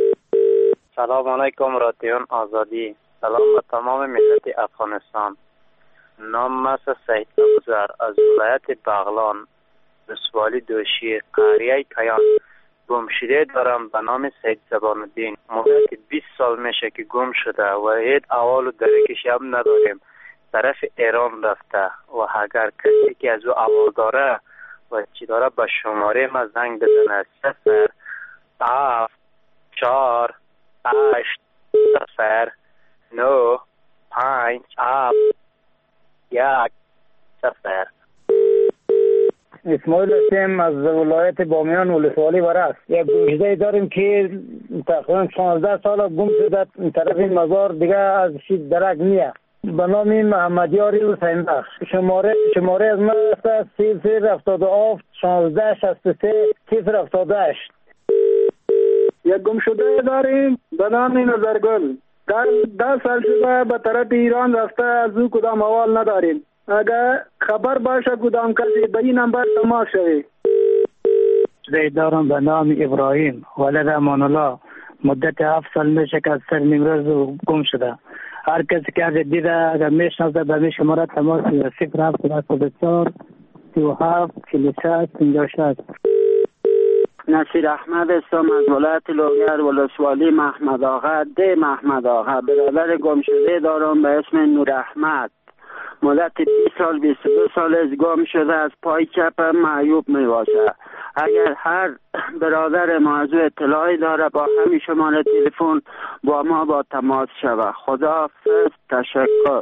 سلام علیکم رادیون آزادی. سلام به تمام ملت افغانستان. نام است سید ابوذر از ولایت بغلان ولسوالی دوشی قریه کیان. گمشده دارم به نام سید زبان الدین. مدت بیست سال میشه که گم شده و هیچ احوال و درکش هم نداریم. طرف ایران رفته و اگر کسی که از او احوال داره و چی داره به شماره ما زنگ بزنه صفر هفت چهار هشت صفر نو پنج هفت یک صفر. اسماعیل هستیم از ولایت بامیان ولسوالی ورس. یک گمشده داریم که تقریبا شانزده سال گم شده. این طرف این مزار دیگه از شید درک نیه. به نام محمدیاری حسین بخش. شماره شماره از من است صفر هفتاد و هفت شانزده شصت و سه صفر هفتاد و هشت. یک گمشده داریم به نام نظرگل. در ده سال شده به طرف ایران رفته. از او کدام احوال نداریم. اگر خبر باشه کدام کسی به این نمبر تماس شوی. دارم به نام ابراهیم ولد امان الله. مدت هفت سال میشه که از سر نیمروز گم شده. هر کسی که از دیده اگر میشناسه به می شماره تماس صفر هفت هفتاد و چهار سی و هفت چهل و شش پنجاه و شش. نصیر احمد هستم از ولایت لوگر ولسوالی محمد آقا ده محمد آقا. برادر گمشده دارم به اسم نور احمد. مدت بیست سال بیست و دو سال از گم شده. از پای چپ معیوب می باشه. اگر هر برادر موضوع اطلاعی داره با همین شماره تلفن با ما با تماس شود. خداحافظ. تشکر.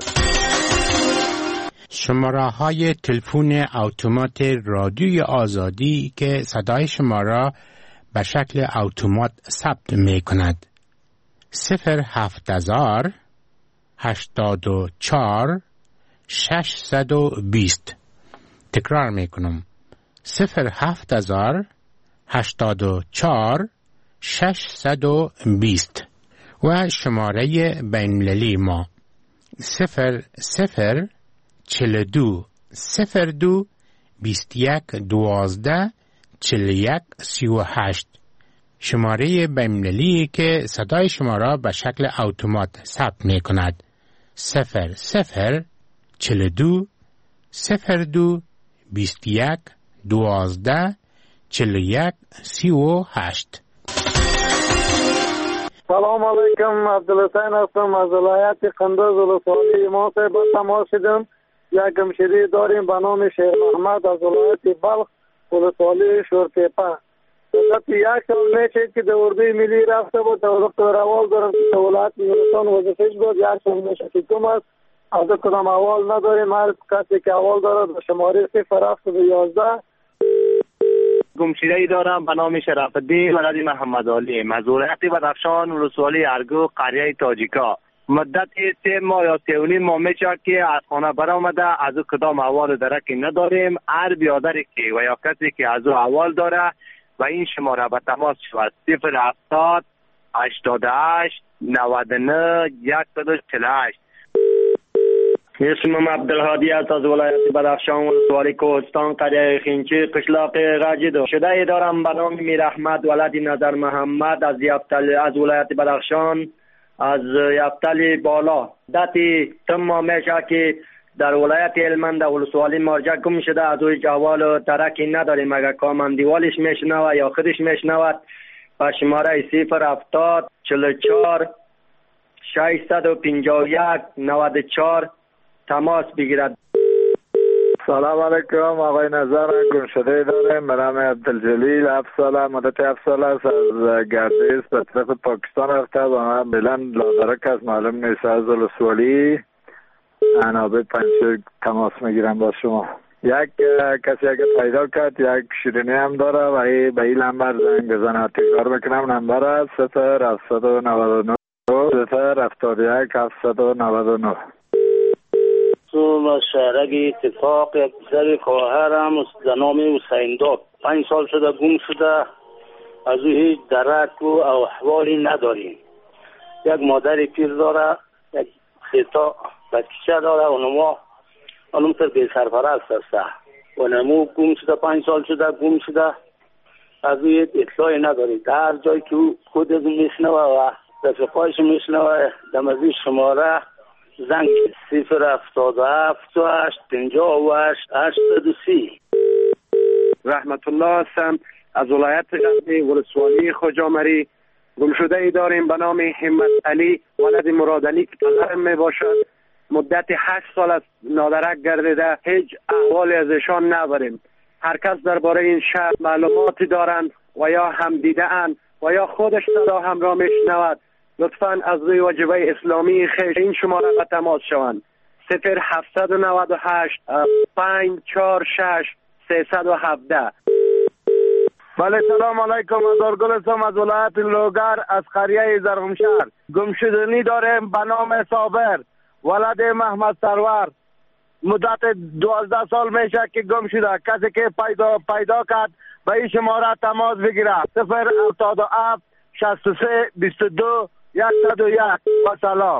شماره های تلفن اتومات رادیوی آزادی که صدای شما را به شکل اتومات ثبت می کند. صفر هفت هزار هشتاد و چهار ششصد و بیست. تکرار می کنم. صفر هفت هزار هشتاد و چهار ششصد و بیست. و شماره بین‌المللی ما صفر صفر چهل و دو صفر دو بیست و یک دوازده چهل و یک سی و هشت. شماره بین‌المللی که صدای شما را به شکل اتومات ثبت می کند. صفر صفر چهل و دو صفر دو بیست و یک دوازده چهل و یک سی و هشت. سلام علیکم. عبدالحسین هستم از ولایت قندوز ولسوالی. ما به تماس شدیم. یک گمشده داریم به نام شیر محمد از ولایت بلخ ولسوالی شورتیپه. مدت یک سال میشه که در اردوی ملی رفته بود تا وقت روال دارم که سوالات نورستان وظیفهش بود. یک سال میشه که کم است. از کدام اول نداریم. هر کسی که اول دارد به شماره صفر هفت یازده. گمشده ای دارم به نام شرف الدین ولد محمد علی، مزورعت بدخشان، ولسوالی ارگو، قریه تاجیکا. مدت سه ماه یا سه و نیم ماه میشه که از خانه برآمده. از کدام اول درکی نداریم. هر بیادری که و یا کسی که از اول داره و این شماره به تماس شود صفر هفتاد هشتاد و هشت نود و نه صد و چهل و هشت. اسمم عبدالهادی است از ولایت بدخشان، ولسوالی کوهستان، قریه خینچی، قشلاق غجید. شده ای دارم به نام میر احمد ولد نظر محمد از یفتل از ولایت بدخشان، از یفتل بالا. دتی تم ماه میشه که در ولایت هلمند ولسوالی مرجع گم شده. از اوی جوال ترکی نداریم. اگر کامندیوالش میشنوه یا خودش میشنود با شماره صفر هفتاد چهل و چهار ششصد و پنجاه و یک نود و چهار تماس بگیرد. سلام علیکم آقای نظر. گمشده داریم به نام عبدالجلیل، هفت ساله، مدت هفت ساله است. از گردیز به طرف پاکستان رفته و من بلند لادرک از معلوم نیست. از ولسوالی عنابه پنچه تماس میگیرم با شما. یک کسی اگه پیدا کرد یک شیرینی هم داره و ای به این نمبر زنگ بزنه. تکرار میکنم نمبر است صفر هفتصد و نود و نه صفر هفتاد و یک هفتصد و نود و نه. تو شهرک اتفاق یک پسر خواهرم به نام حسین داد پنج سال شده گم شده. از او هیچ درک و احوالی نداریم. یک مادر پیر داره، یک خیتا بچه داره و نما علوم تر به سرپرست است و نمو گم شده. پنج سال شده گم شده. از او هیچ اطلاعی نداریم. در جایی که خود از میشنوه و رفقایش میشنوه دم از این شماره زنگ صفر هفتاد و هفت و هشت پنجاه و هشت هشتاد و سی. رحمت الله هستم از ولایت غزنی، ولسوالی خوجامری. گمشده ای داریم به نام همت علی ولد مراد علی که پدرم می باشد. مدت هشت سال از نادرک گردیده. هیچ احوالی از ایشان نداریم. هر کس درباره این شهر معلوماتی دارند و یا هم دیده اند و یا خودش صدا همراه میشنود لطفاً از روی واجبه اسلامی خیش این شماره به تماس شوند. صفر هفتصد و نود و هشت پنج چهار شش سیصد و هفده. بله سلام علیکم. از ارگل هستم از ولایت لوگر از قریه زرغمشهر. گمشدنی داریم به نام صابر ولد محمد سرور. مدت دوازده سال میشه که گم شده. کسی که پیدا پیدا کرد به این شماره تماس بگیره. صفر هفتاد و هفت شصت و سه بیست و دو صد و یک. و سلام.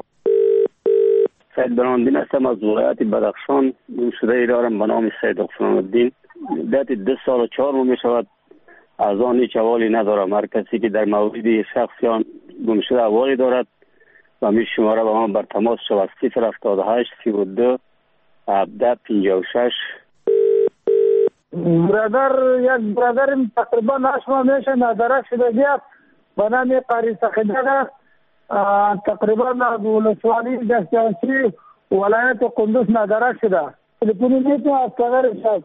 سید براندین هستم از ولایت بدخشان. گمشده ای دارم به نام سید حسین الدین. مدت دو سال و چهار ماه می شود. از آن هیچ احوالی ندارم. هر کسی که در مورد شخصیان گمشده احوالی دارد و می شماره با من بر تماس شود. صفر هفتاد و هشت سی و دو هفده پنجاه و شش. برادر یک برادر تقریبا هشت ماه میشه نادرک شده گیت به نام قاری سخیده. تقریبا ولسوالی دستیانسی ولایت قندوز نادرک شده. تلفنی میتونم از پدر شد.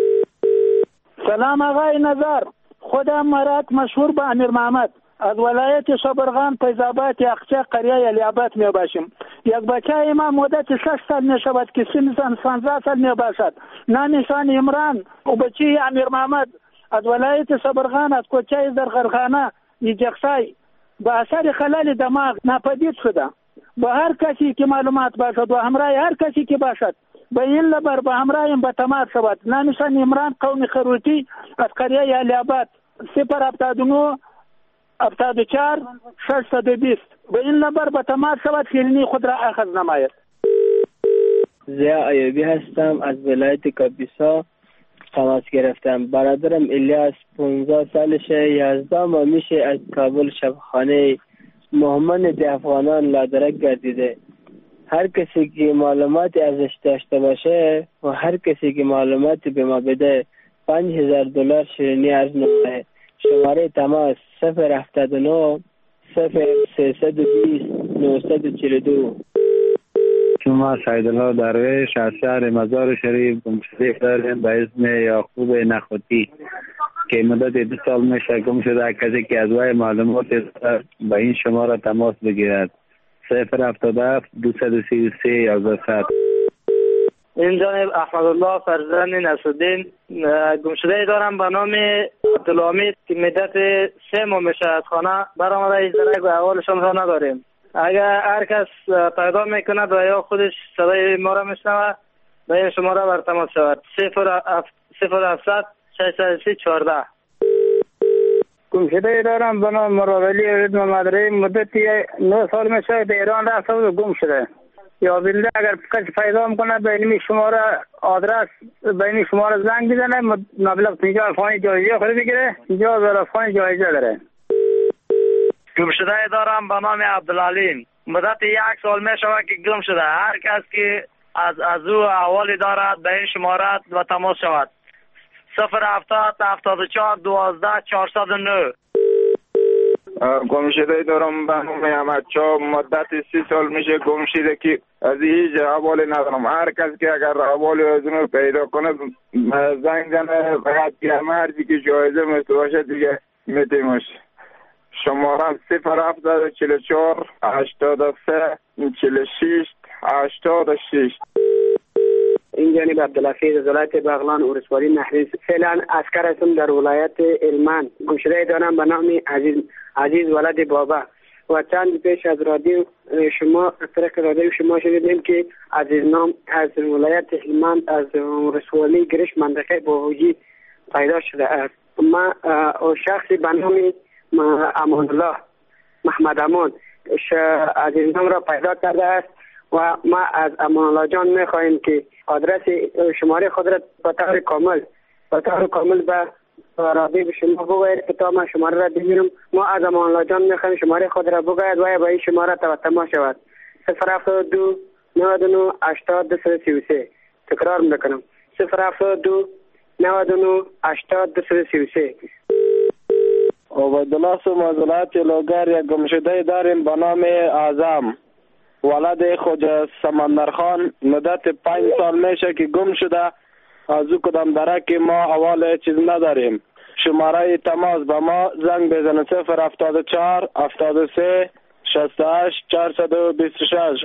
سلام آقای نظر. خودم مرات مشهور به امیر محمد از ولایت شبرغان فیض‌آباد یخچه قریه علی‌آباد می باشیم. یک بچه ما مدت شش سال می شود که سنشان پانزده سال می باشد. نامشان عمران و بچه امیر محمد از ولایت شبرغان از کوچه زرغرخانه یجخشای با اثر خلال دماغ ناپدید شده. با هر کسی که معلومات باشد و همراه هر کسی که باشد به این لبر به همراهیم به تماس شود. نامشان عمران قومی خروتی از قریه علی‌آباد. صفر هفتاد و نه هفتاد و چهار ششصد و بیست. به این نمبر به تماس شود خیلینی خود را اخذ نماید. زیا ایوبی هستم از ولایت کاپیسا تماس گرفتم. برادرم الیاس پانزده سالشه. یازده ماه میشه از کابل شبخانه محمد افغانان لادرک گردیده. هر کسی که معلوماتی ازش داشته باشه و هر کسی که معلوماتی به ما بده پنج هزار دلار شیرینی عرض نمایه. شماره تماس صفر هفتاد و نه صفر سیصد و بیست نهصد و چهل و دو. شما سیدالله درویش از شهر مزار شریف گمشده داریم به اسم یعقوب نخوتی که مدت دو سال میشه گم شده. کسی که از وی معلومات به این شماره تماس بگیرد. صفر هفتاد و هفت دویست و سی و سه یازده صد. این جانب احمد الله فرزند نصرالدین گم شده دارم به نام عبدالحمید که مدت سه ماه میشه از خانه برآمده. هیچ درک به احوالشان را نداریم. اگر هر کس پیدا میکند و یا خودش صدای ما را میشنوه به این شماره بر تماس شود. صفر هفتصد ششصد و سی چهارده. گم شده دارم به نام مراولی عید محمد رحیم مدتی نه سال میشه به ایران رفته بود و گم شده. یا بنده اگر کسی پیدا میکنه به این شماره آدرس به این شماره زنگ بزنه مبلغ پنجاه افغانی جایزه خود بگیره. پنجاه هزار افغانی جایزه داره. گم شده دارم به نام عبدالعلیم مدت یک سال میشه که گم شده. هر کس که از از او احوالی دارد به این شماره و تماس شود. صفر هفتاد هفتاد و چهار دوازده چهارصد و نه. گم شده دارم به نام احمد چا مدت سی سال میشه گم شده که از هیچ احوالی ندارم. هر کس که اگر احوالی از اون پیدا کنه زنگ زنه باید که همه هرچی که جایزه مثل باشه دیگه میتیمش. شماره صفر هفتاد چهل و چهار هشتاد و سه چهل و شش هشتاد و شش. این جانب عبدالحفیظ از ولایت بغلان ولسوالی نهرین. فعلا عسکر هستم در ولایت هلمند. گم شده دارم به نام عزیز عزیز ولد بابا و چند پیش از رادیو شما از طریق رادیو شما شنیدیم که عزیز نام از ولایت هلمند از ولسوالی گرش منطقه باهوجی پیدا شده است. ما شخصی به نام امان الله محمد امان عزیز نام را پیدا کرده است و ما از امان الله جان میخواهیم که آدرس شماره خود را به طور کامل به طور کامل به رادیو به شما بگوید که تا من شماره را بگیرم. ما از امان الله جان میخواهیم شماره خود را بگوید و به این شماره تماس شود. صفر هفتاد دو نود و نه هشتاد دویست و سی و سه. تکرار میکنم صفر هفتاد دو نود و نه هشتاد دویست و سی و سه. عبیدالله سوم از ولایت لوگر یک گم شده داریم به نام اعظم ولد خواجه سمندرخان. مدت پنج سال میشه که گم شده. از او کدام درک ما حوال چیز نداریم. شماره تماس به ما زنگ بزنه صفر هفتاد و چهار هفتاد و سه شصت و هشت چهارصد و بیست و شش.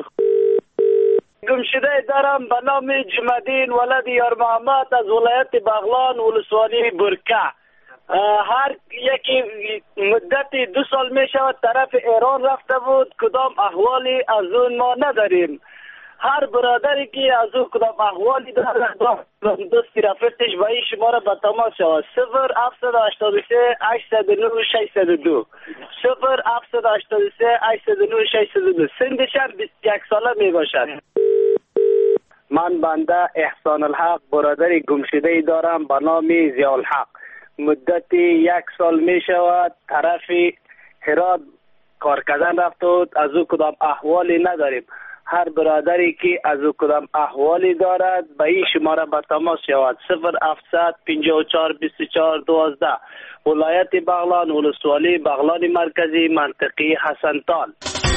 گم شده دارم به نام جمدین ولد یار محمد از ولایت بغلان ولسوالی برکه. هر یکی مدت دو سال می شود طرف ایران رفته بود. کدام احوالی از اون ما نداریم. هر برادری که از اون کدام احوالی دارد دوستی رفیقش به این شماره به تماس شود. صفر هفتصد و هشتاد و سه هشتصد و نه ششصد و دو. صفر هفتصد و هشتاد و سه هشتصد و نه ششصد و دو. سنشان بیست و یک ساله می باشد. من بنده احسان الحق برادری گم شده دارم به نام ضیاء الحق. مدت یک سال می شود طرف هرات کار کردن رفته بود. از او کدام احوالی نداریم. هر برادری که از او کدام احوالی دارد به این شماره به تماس شود. صفر هفتصد پنجاه و چهار بیست و چهار دوازده. ولایت بغلان ولسوالی بغلان مرکزی منطقه حسنتال.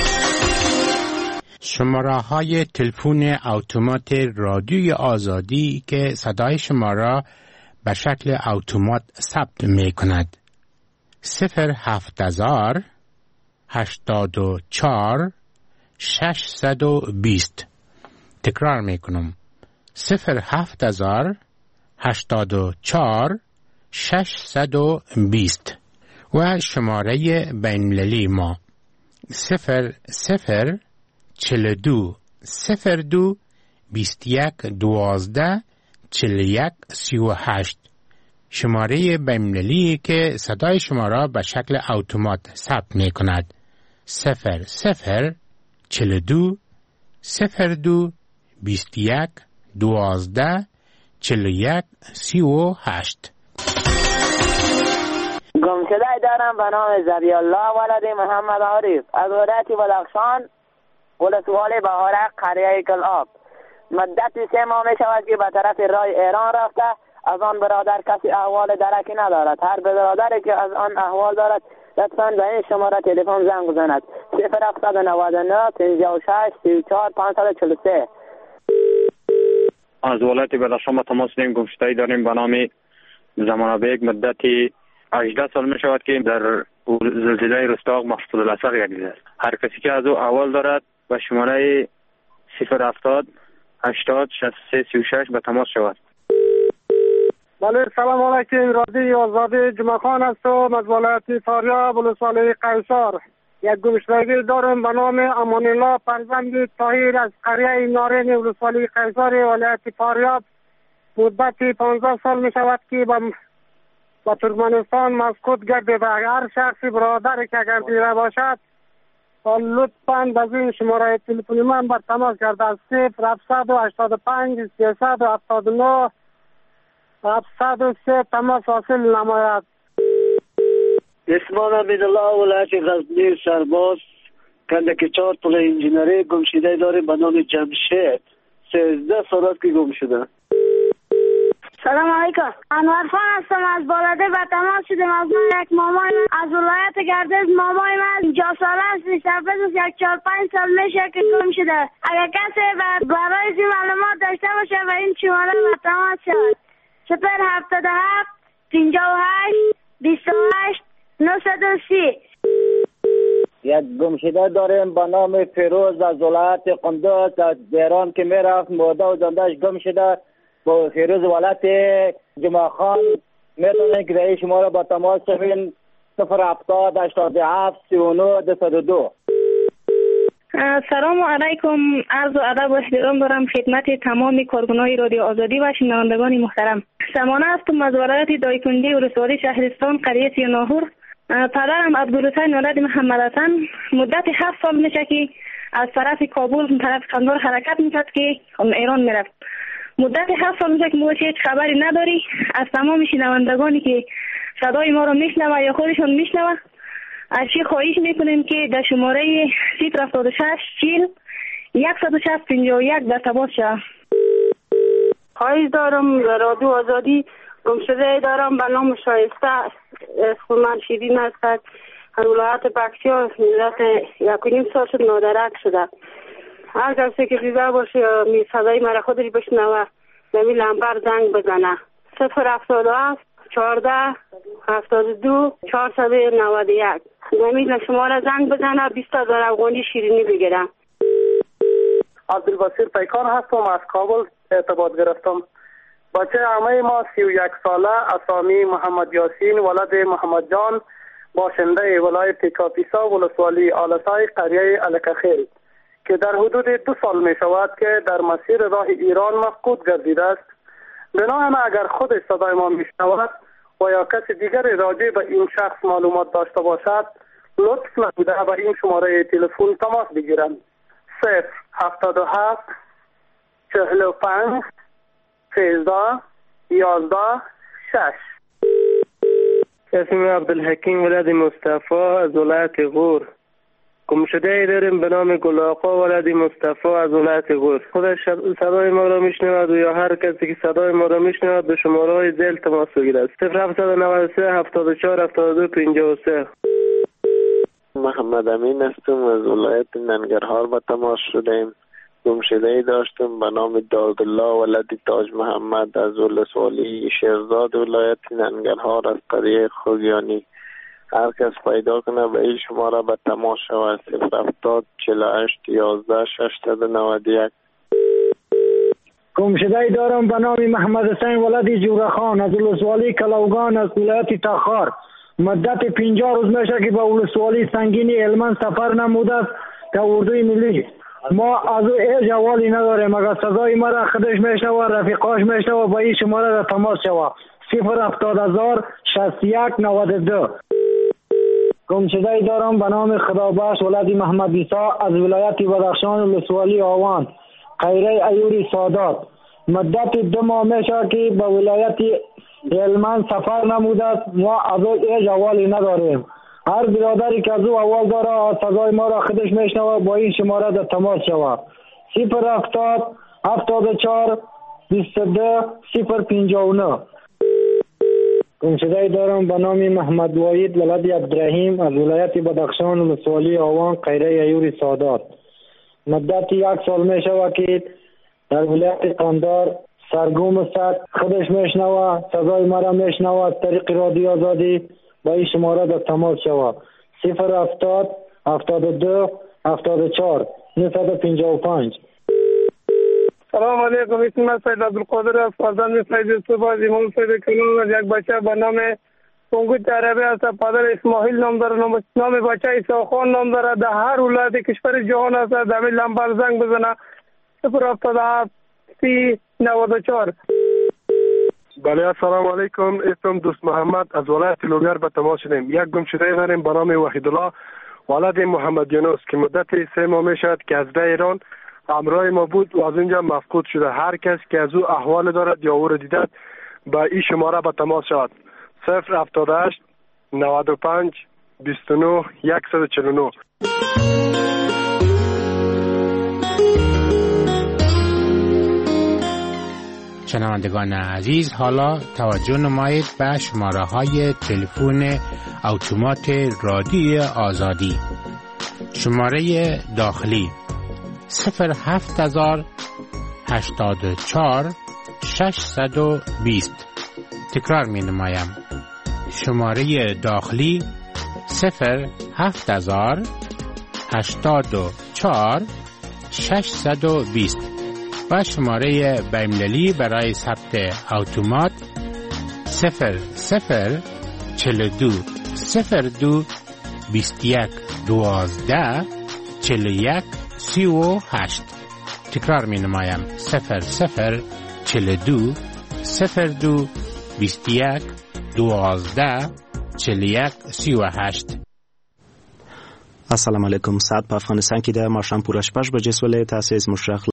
شماره های تلفن اتومات رادیوی آزادی که صدای شما را به شکل اتومات ثبت می کند. صفر هفت هزار هشتاد و چهار ششصد و بیست. تکرار می کنم صفر هفت هزار هشتاد و چهار ششصد و بیست. و شماره بین‌المللی ما صفر صفر چهل و دو صفر دو بیست و یک دوازده چهل و یک سی و هشت. شماره بین‌المللی که صدای شما را به شکل اتومات ثبت می کند. صفر صفر چهل و دو صفر دو بیست و یک دوازده چهل و یک سی و هشت. گم شده دارم به نام ذبیح الله ولد محمد عارف از ولایت بدخشان ولسوالی بهارک قریه کلاب. مدت سه ماه می شود که به طرف راه ایران رفته. از آن برادر کسی احوال درکی ندارد. هر برادری که از آن احوال دارد لطفاً به این شماره تلفن زنگ بزند. صفر هفتصد و نود و نه پنجاه و شش سی و چهار پانصد و چهل و سه. از ولایت بدخشان تماس داریم. گم شده داریم به نام زمان بیگ مدتی هجده سال می شود که در زلزله رستاق محفوظ الاسق گردیده است. هر کسی که از او اول دارد به شماره صفر هفتاد هشتاد شصت و سه سی و شش به تماس شود. بله سلام علیکم، رادیوی آزادی جمعه خان هستم از ولایت فاریاب ولسوالی قیصر. یک گمشدگی دارم به نام امان الله فرزند طاهر از قریه نارین ولسوالی قیصر ولایت فاریاب. مدت پانزده سال می شود که با با ترکمنستان مسکوت گردیده و هر شخصی برادری که اگر دیره باشد لطفاً از این شماره تلفنی من بر تماس گرده از صفر هفتصد و هشتاد و پنج سیصد و هفتاد و نه هفتصد و سه تماس حاصل نماید. اسمان عبدالله ولایت غزنی سرباز کندک چهار طول انجینری گمشده داره به نام جمشید. سیزده سال است که گم شده. سلام علیکم، انور خان هستم از بالاده و تماس شدم از من یک مامای من از ولایت گردز. مامای من اینجا ساله است، سرباز است، یک چهار پنج سال میشه که گم شده. اگر کسی برای این معلومات داشته باشه و این شماره و تماس شد صفر هفتاد و هفت پنجاه و هشت بیست و هشت نهصد و سی. یک گمشده داریم به نام فیروز از ولایت قندوز از دیران که میرفت مرده و زندهش گم شده. با فیروز ولایت جمعه خان میتونین که در شما با تماس شوین صفر هفتاد هشتاد و هفت سی و نه دویست و دو. سلام علیکم، عرض و ادب و احترام دارم خدمت تمام کارکنان رادیو آزادی و شنوندگان محترم. سمانه هستم از ولایت دایکنډي ولسوالی شهرستان قریه سیناهور. پدرم عبدالحسین ولد محمد حسن مدت هفت سال میشه که از طرف کابل طرف قندهار حرکت میکرد که ایران میرفت. مدت هفت سال میشه که ما هیچ خبری نداری. از تمام شنوندگانی که صدای ما رو میشنوه یا خودشون میشنوه از چی خواهش میکنیم که در شماره صفر هفتاد و شش چهل صد و شصت پنجاه و یک در تماس شود. خواهش دارم در رادیو آزادی گمشده دارم به نام شایسته اسم شیرین است. از ولایت بخشی مدت یک و نیم سال شد نادرک شده. هر کسی که دیده باشه یا می صدای مرا خودش بشنوه نمی لمبر زنگ بزنه صفر هفتاد و هفت چهارده هفتاد و دو چهارصد و نود و یک. نمی شماره زنگ بزنه بیست هزار افغانی شیرینی بگیرم. عبدالبصیر پیکان هستم از کابل ارتباط گرفتم. بچه عمه ما سی و یک ساله اسامی محمد یاسین ولد محمد جان باشنده ولایت کاپیسا ولسوالی آلسای قریه الکخیل که در حدود دو سال می شود که در مسیر راه ایران مفقود گردیده است. بنابراین اگر خودش صدای ما می شود و یا کسی دیگری راجع به این شخص معلومات داشته باشد لطف نموده به این شماره تلفن تماس بگیرند. صفر هفتاد و هفت چهل و پنج سیزده یازده شش. اسم عبدالحکیم ولد مصطفی از ولایت غور. گمشده داریم به نام گل آقا ولد مصطفی از ولایت غور. خودش صدای ما را میشنود و یا هر کسی که صدای ما را میشنود به شماره های ذیل تماس بگیرد. صفر هفتصد و نود و سه هفتاد و چهار هفتاد و دو پنجاه و سه. محمد امین هستم از ولایت ننگرهار به تماس شدیم. گمشده‌ای داشتم به نام دادالله ولد تاج محمد از ولسوالی شیرزاد ولایت ننگرهار از قریه خوگیانی. هر کس پیدا کنه به این شماره به تماس شود صفر هفتاد چهل و هشت یازده ششصد و نود و یک. گمشده‌ای دارم به نام محمد حسین ولد جورخان از ولسوالی کلاوگان از ولایت تخار. مدت پنجاه روز میشه که به ولسوالی سنگینی هلمند سفر نموده است که اردوی ملی. ما از او هیچ احوالی نداریم. اگر صدای ما را خودش میشنوه رفیقاش میشنوه با این شماره را تماس شود صفر هفتاد هزار شصت و یک نود و دو. گمشده‌ای دارم به نام خدابخش ولد محمد عیسی از ولایت بدخشان ولسوالی آوان خیره ایوری سادات. مدت دو ماه میشه که به ولایت هلمند سفر نموده است. ما از او هیچ احوالی نداریم. هر برادری که از او احوال داره صدای ما را خودش میشنوه با این شماره در تماس شود صفر هفتاد هفتاد و چهار بیست و دو صفر پنجاه و نه. گمشده‌ای دارم به نام محمد واحد ولد عبدالرحیم از ولایت بدخشان ولسوالی آوان خیره ایوری سادات. مدت یک سال می شود که در ولایت قندهار سرگوم است، خودش میشنوه، صدای مرا میشنوه از طریق رادیو آزادی. با این شماره در تماس شوه صفر هفتاد هفتاد و دو هفتاد و چهار نهصد و پنجاه و پنج. سلام علیکم، اسم من سید عبدالقادر است، فرزند سید صبح امام سید کنون. یک بچه به نام پونگوت عربی است، پدر اسماعیل نام داره، نام نام بچه ایساخان نام داره. در هر ولایت کشور جهان است، در لمبر زنگ بزنه صفر هفتاد و هفت سی نود و چهار. بله السلام علیکم، اسم دوست محمد از ولایت لوگر به تماس شدیم. یک گمشده داریم به نام وحیدالله ولد محمد یونس که مدت سه ماه می شود که از ایران همراه ما بود و از اینجا مفقود شده. هر کس که از او احوال دارد یا او را دیدد با این شماره به تماس شود صفر هفتاد و هشت نود و پنج بیست و نه صد و چهل و نه. شنوندگان عزیز، حالا توجه نمایید به شماره های تلفن اتومات رادیوی آزادی. شماره داخلی صفر هفت هزار هشتاد و چهار ششصد و بیست. تکرار می نمایم. شماره داخلی صفر هفت هزار هشتاد و چهار ششصد و بیست و شماره بین‌المللی برای ثبت اتومات صفر صفر چهل و دو صفر دو بیست و یک دوازده چهل و یک سی و هشت. تکرار می نمایم صفر صفر چهل و دو صفر دو بیست و یک دوازده چهل و یک سی و هشت. السلام علیکم. ساعت په افغانستان کې د ماښام پوره شپږ بجې سولې. تاسو مشرق